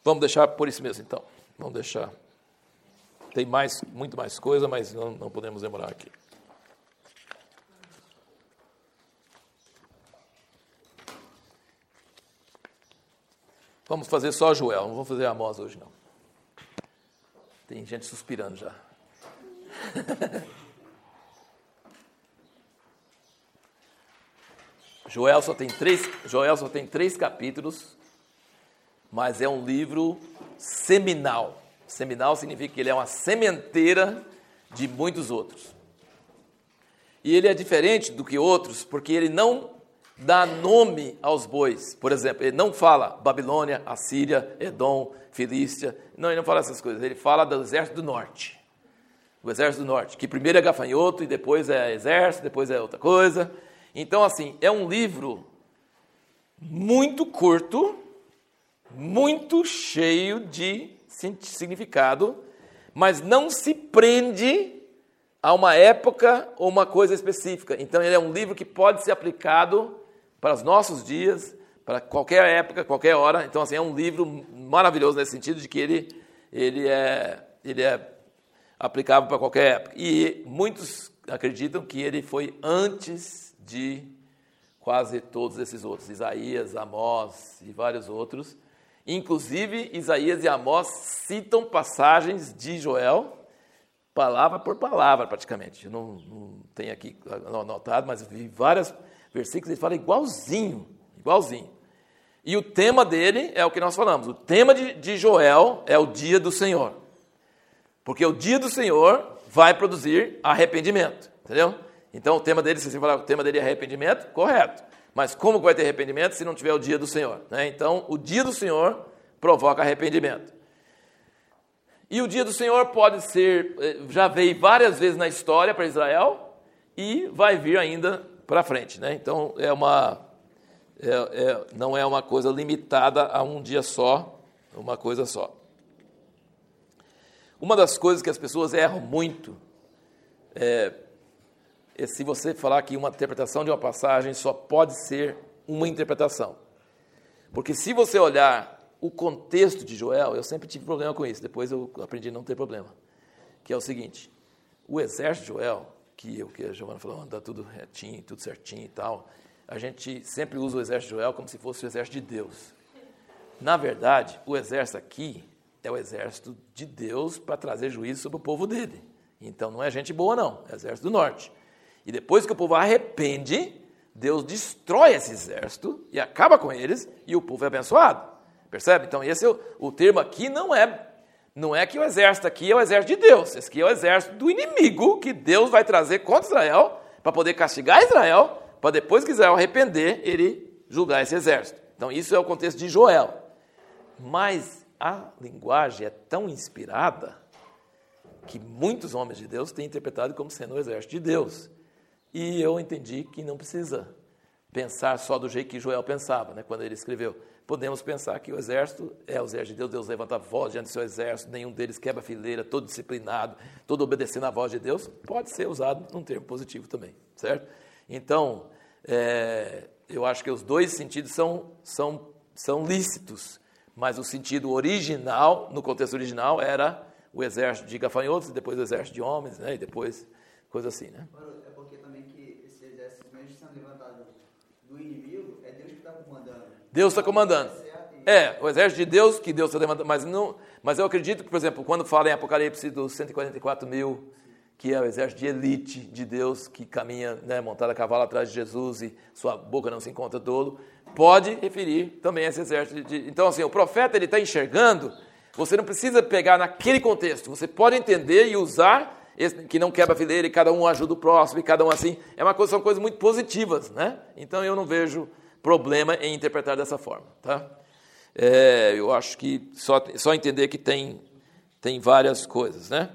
Vamos deixar por isso mesmo, então. Vamos deixar. Tem mais, muito mais coisa, mas não, não podemos demorar aqui. Vamos fazer só Joel, não vamos fazer Amós hoje, não. Tem gente suspirando já. Joel só tem três, Joel só tem três capítulos, mas é um livro seminal. Seminal significa que ele é uma sementeira de muitos outros. E ele é diferente do que outros, porque ele não dá nome aos bois. Por exemplo, ele não fala Babilônia, Assíria, Edom, Filístia. Não, ele não fala essas coisas. Ele fala do exército do norte. O exército do norte, que primeiro é gafanhoto e depois é exército, depois é outra coisa. Então, assim, é um livro muito curto, muito cheio de significado, mas não se prende a uma época ou uma coisa específica. Então, ele é um livro que pode ser aplicado para os nossos dias, para qualquer época, qualquer hora. Então, assim, é um livro maravilhoso nesse sentido de que ele, ele, é, ele é aplicável para qualquer época. E muitos acreditam que ele foi antes de quase todos esses outros, Isaías, Amós e vários outros. Inclusive, Isaías e Amós citam passagens de Joel, palavra por palavra, praticamente. Eu não, não tenho aqui anotado, mas vi vários versículos, ele fala igualzinho, igualzinho. E o tema dele é o que nós falamos. O tema de, de Joel é o dia do Senhor. Porque o dia do Senhor vai produzir arrependimento, entendeu? Então, o tema dele, se você falar o tema dele é arrependimento, correto. Mas como vai ter arrependimento se não tiver o dia do Senhor? Né? Então, o dia do Senhor provoca arrependimento. E o dia do Senhor pode ser, já veio várias vezes na história para Israel e vai vir ainda para frente. Né? Então, é uma, é, é, não é uma coisa limitada a um dia só, uma coisa só. Uma das coisas que as pessoas erram muito é, é se você falar que uma interpretação de uma passagem só pode ser uma interpretação. Porque se você olhar o contexto de Joel, eu sempre tive problema com isso, depois eu aprendi a não ter problema, que é o seguinte, o exército de Joel, que, eu, que a Giovana falou, anda tudo retinho, tudo certinho e tal, a gente sempre usa o exército de Joel como se fosse o exército de Deus. Na verdade, o exército aqui é o exército de Deus para trazer juízo sobre o povo dele. Então não é gente boa não, é o exército do norte. E depois que o povo arrepende, Deus destrói esse exército e acaba com eles e o povo é abençoado. Percebe? Então esse é o, o termo aqui não é, não é que o exército aqui é o exército de Deus. Esse aqui é o exército do inimigo que Deus vai trazer contra Israel para poder castigar Israel, para depois que Israel arrepender, ele julgar esse exército. Então isso é o contexto de Joel. Mas a linguagem é tão inspirada que muitos homens de Deus têm interpretado como sendo o exército de Deus. E eu entendi que não precisa pensar só do jeito que Joel pensava, né, quando ele escreveu. Podemos pensar que o exército é o exército de Deus, Deus levanta a voz diante do seu exército, nenhum deles quebra a fileira, todo disciplinado, todo obedecendo à voz de Deus, pode ser usado num termo positivo também, certo? Então, é, eu acho que os dois sentidos são, são, são lícitos, mas o sentido original, no contexto original, era o exército de gafanhotos, depois o exército de homens, né, e depois coisa assim, né? É porque também que esse exército, mesmo sendo levantado do inimigo, é Deus que está comandando. Deus está comandando. É, o exército de Deus, que Deus está levantando, mas, não, mas eu acredito que, por exemplo, quando fala em Apocalipse dos cento e quarenta e quatro mil, que é o exército de elite de Deus, que caminha, né, montado a cavalo atrás de Jesus e sua boca não se encontra dolo, pode referir também a esse exército. De, então, assim, o profeta ele está enxergando, você não precisa pegar naquele contexto, você pode entender e usar, esse, que não quebra a fileira e cada um ajuda o próximo, e cada um assim, é uma coisa, são coisas muito positivas, né? Então eu não vejo problema em interpretar dessa forma, tá? É, eu acho que só, só entender que tem, tem várias coisas, né?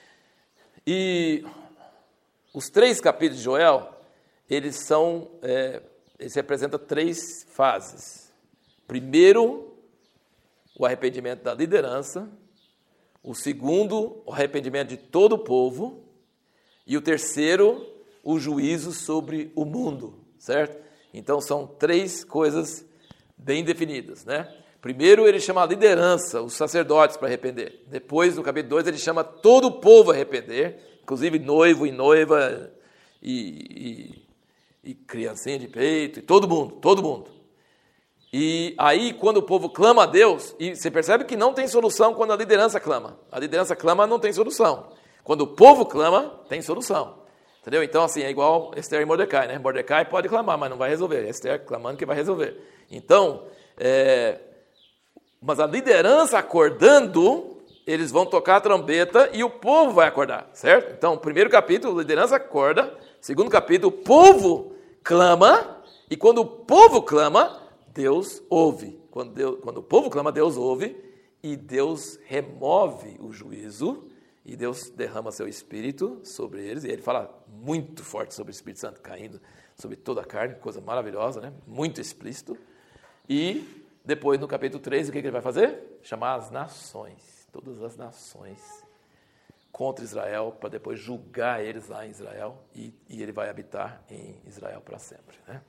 E os três capítulos de Joel, eles são, é, eles representam três fases. Primeiro, o arrependimento da liderança. O segundo, o arrependimento de todo o povo. E o terceiro, o juízo sobre o mundo, certo? Então, são três coisas bem definidas, né? Primeiro ele chama a liderança, os sacerdotes para arrepender. Depois, no capítulo dois, ele chama todo o povo a arrepender, inclusive noivo e noiva e, e, e criancinha de peito, e todo mundo, todo mundo. E aí, quando o povo clama a Deus, e você percebe que não tem solução quando a liderança clama. A liderança clama, não tem solução. Quando o povo clama, tem solução. Entendeu? Então, assim, é igual Esther e Mordecai, né? Mordecai pode clamar, mas não vai resolver. Esther clamando que vai resolver. Então, é... mas a liderança acordando, eles vão tocar a trombeta e o povo vai acordar, certo? Então, primeiro capítulo, a liderança acorda. Segundo capítulo, o povo clama. E quando o povo clama, Deus ouve. Quando, Deus, quando o povo clama, Deus ouve. E Deus remove o juízo. E Deus derrama seu Espírito sobre eles. E ele fala muito forte sobre o Espírito Santo caindo sobre toda a carne. Coisa maravilhosa, né? Muito explícito. E depois, no capítulo três, o que ele vai fazer? Chamar as nações. Todas as nações contra Israel, para depois julgar eles lá em Israel. E, e ele vai habitar em Israel para sempre, né?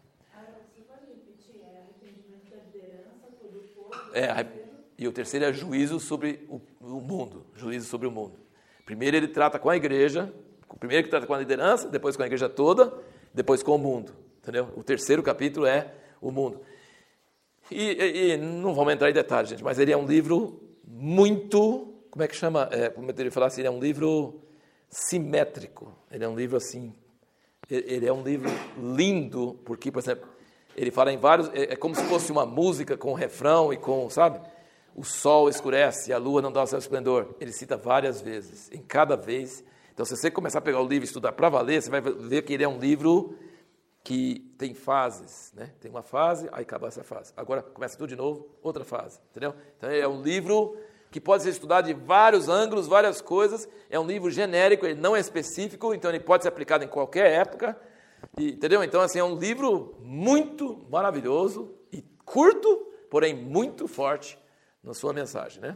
É, e o terceiro é juízo sobre o, o mundo. Juízo sobre o mundo. Primeiro ele trata com a igreja, primeiro ele trata com a liderança, depois com a igreja toda, depois com o mundo. Entendeu? O terceiro capítulo é o mundo. E, e, e não vamos entrar em detalhes, gente, mas ele é um livro muito, como é que chama? É, como eu teria que falar assim, ele é um livro simétrico. Ele é um livro assim, ele é um livro lindo, porque, por exemplo, ele fala em vários, é, é como se fosse uma música com refrão e com, sabe? O sol escurece, a lua não dá o seu esplendor. Ele cita várias vezes, em cada vez. Então, se você começar a pegar o livro e estudar para valer, você vai ver que ele é um livro que tem fases, né? Tem uma fase, aí acaba essa fase. Agora começa tudo de novo, outra fase, entendeu? Então, é um livro que pode ser estudado de vários ângulos, várias coisas. É um livro genérico, ele não é específico, então ele pode ser aplicado em qualquer época. E, entendeu? Então, assim, é um livro muito maravilhoso e curto, porém muito forte na sua mensagem, né?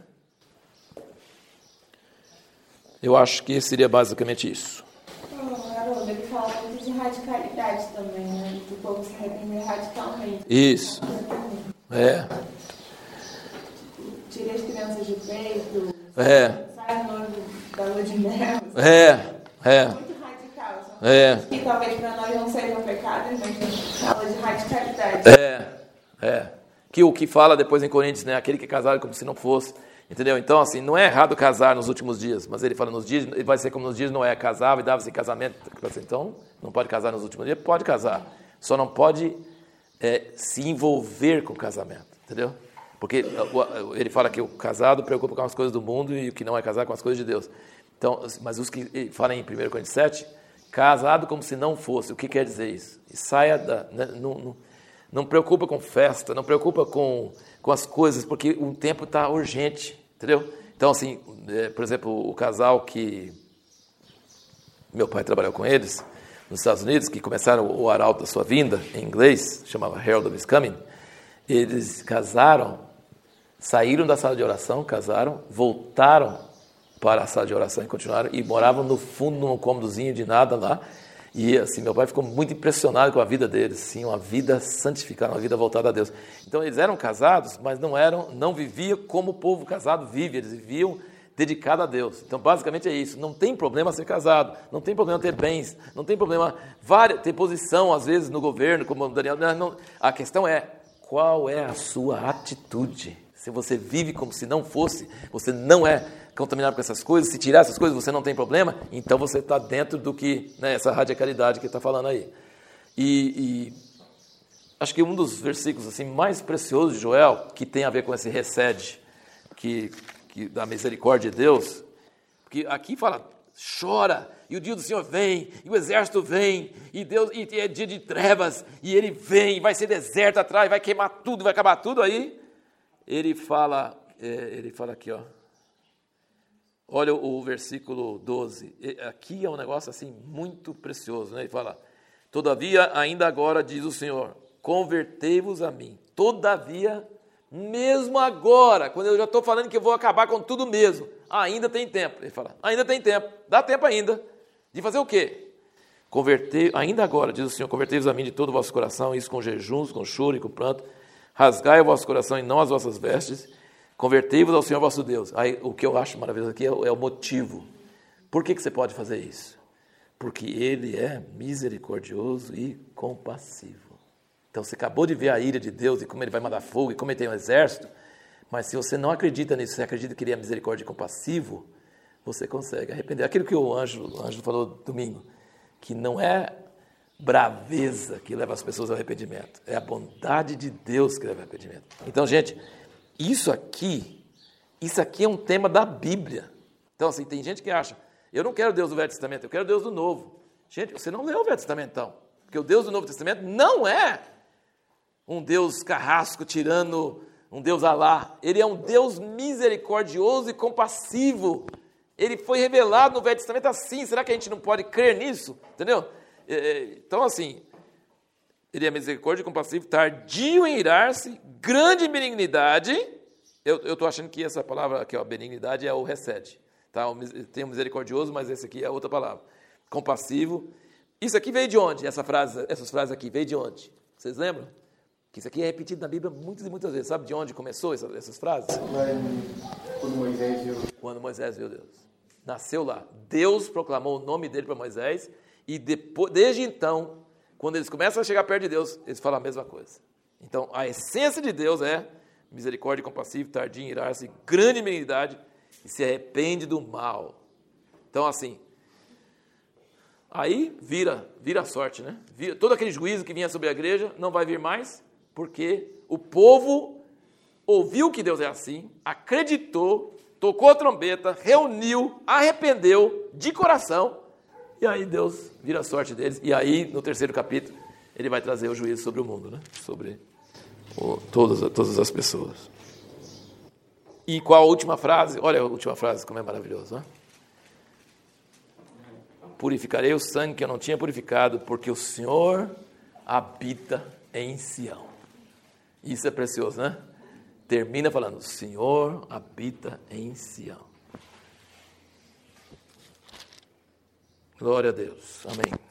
Eu acho que seria basicamente isso. Oh, Haroldo, ele fala muito de radicalidade também, né? Do povo se arrepender radicalmente. Isso. É. Tira as crianças de peito. É. Sai o noivo da lua de mel. É. É. Muito radical. É. Que talvez para nós não seja um pecado, mas fala de radicalidade. É. É. Que o que fala depois em Coríntios, né? Aquele que é casado como se não fosse. Entendeu? Então, assim, não é errado casar nos últimos dias, mas ele fala nos dias, ele vai ser como nos dias não é casava e dava-se casamento. Então, não pode casar nos últimos dias? Pode casar. Só não pode é, se envolver com o casamento, entendeu? Porque ele fala que o casado preocupa com as coisas do mundo e o que não é casado com as coisas de Deus. Então, mas os que falam em primeiro Coríntios sete, casado como se não fosse. O que quer dizer isso? E saia da... Né, não, não, não preocupa com festa, não preocupa com... com as coisas, porque o tempo está urgente, entendeu? Então, assim, é, por exemplo, o casal que meu pai trabalhou com eles, nos Estados Unidos, que começaram o Arauto da Sua Vinda, em inglês, chamava Herald of His Coming, eles casaram, saíram da sala de oração, casaram, voltaram para a sala de oração e continuaram, e moravam no fundo, num cômodozinho de nada lá. E assim, meu pai ficou muito impressionado com a vida deles, assim, uma vida santificada, uma vida voltada a Deus. Então eles eram casados, mas não eram, não viviam como o povo casado vive, eles viviam dedicado a Deus. Então basicamente é isso, não tem problema ser casado, não tem problema ter bens, não tem problema várias, ter posição às vezes no governo, como o Daniel, não, não, a questão é, qual é a sua atitude? Se você vive como se não fosse, você não é contaminado com essas coisas, se tirar essas coisas você não tem problema, então você está dentro do que, né, essa radicalidade que está falando aí. E, e acho que um dos versículos assim, mais preciosos de Joel, que tem a ver com esse recede, que, que, da misericórdia de Deus, porque aqui fala, chora, e o dia do Senhor vem, e o exército vem, e Deus e é dia de trevas, e ele vem, vai ser deserto atrás, vai queimar tudo, vai acabar tudo aí. Ele fala, é, ele fala aqui, ó. Olha o, o versículo doze. Aqui é um negócio assim muito precioso, né? Ele fala: todavia, ainda agora, diz o Senhor, convertei-vos a mim. Todavia, mesmo agora, quando eu já estou falando que eu vou acabar com tudo mesmo, ainda tem tempo. Ele fala, ainda tem tempo, dá tempo ainda. De fazer o quê? Convertei, ainda agora, diz o Senhor, convertei-vos a mim de todo o vosso coração, isso com jejuns, com choro e com pranto. rasgai o vosso coração e não as vossas vestes, convertei-vos ao Senhor vosso Deus. Aí, o que eu acho maravilhoso aqui é, é o motivo. Por que, que você pode fazer isso? Porque Ele é misericordioso e compassivo. Então, você acabou de ver a ira de Deus e como Ele vai mandar fogo e como Ele tem um exército, mas se você não acredita nisso, você acredita que Ele é misericórdia e compassivo, você consegue arrepender. Aquilo que o anjo, o anjo falou domingo, que não é braveza que leva as pessoas ao arrependimento, é a bondade de Deus que leva ao arrependimento. Então, gente, isso aqui, isso aqui é um tema da Bíblia. Então, assim, tem gente que acha, eu não quero Deus do Velho Testamento, eu quero Deus do Novo. Gente, você não leu o Velho Testamento, então, porque o Deus do Novo Testamento não é um Deus carrasco, tirano, um Deus Alá. Ele é um Deus misericordioso e compassivo. Ele foi revelado no Velho Testamento assim. Será que a gente não pode crer nisso? Entendeu? Então, assim, Ele é misericórdia e compassivo, tardio em irar-se, grande em benignidade. Eu estou achando que essa palavra aqui, ó, benignidade, é o recede. Tá? Tem o misericordioso, mas esse aqui é outra palavra. Compassivo. Isso aqui veio de onde? Essa frase, essas frases aqui, veio de onde? Vocês lembram? Que isso aqui é repetido na Bíblia muitas e muitas vezes. Sabe de onde começou essas, essas frases? Quando Moisés viu. Quando Moisés viu Deus. Nasceu lá. Deus proclamou o nome dele para Moisés e depois, desde então, quando eles começam a chegar perto de Deus, eles falam a mesma coisa. Então, a essência de Deus é misericórdia e compassivo, tardio em irar-se, grande benignidade e se arrepende do mal. Então, assim, aí vira, vira a sorte, né? Vira, todo aquele juízo que vinha sobre a igreja não vai vir mais, porque o povo ouviu que Deus é assim, acreditou, tocou a trombeta, reuniu, arrependeu de coração, e aí Deus vira a sorte deles, e aí no terceiro capítulo ele vai trazer o juízo sobre o mundo, né? Sobre o, todas, todas as pessoas. E qual a última frase? Olha a última frase, como é maravilhoso, né? Purificarei o sangue que eu não tinha purificado, porque o Senhor habita em Sião. Isso é precioso, né? Termina falando, o Senhor habita em Sião. Glória a Deus. Amém.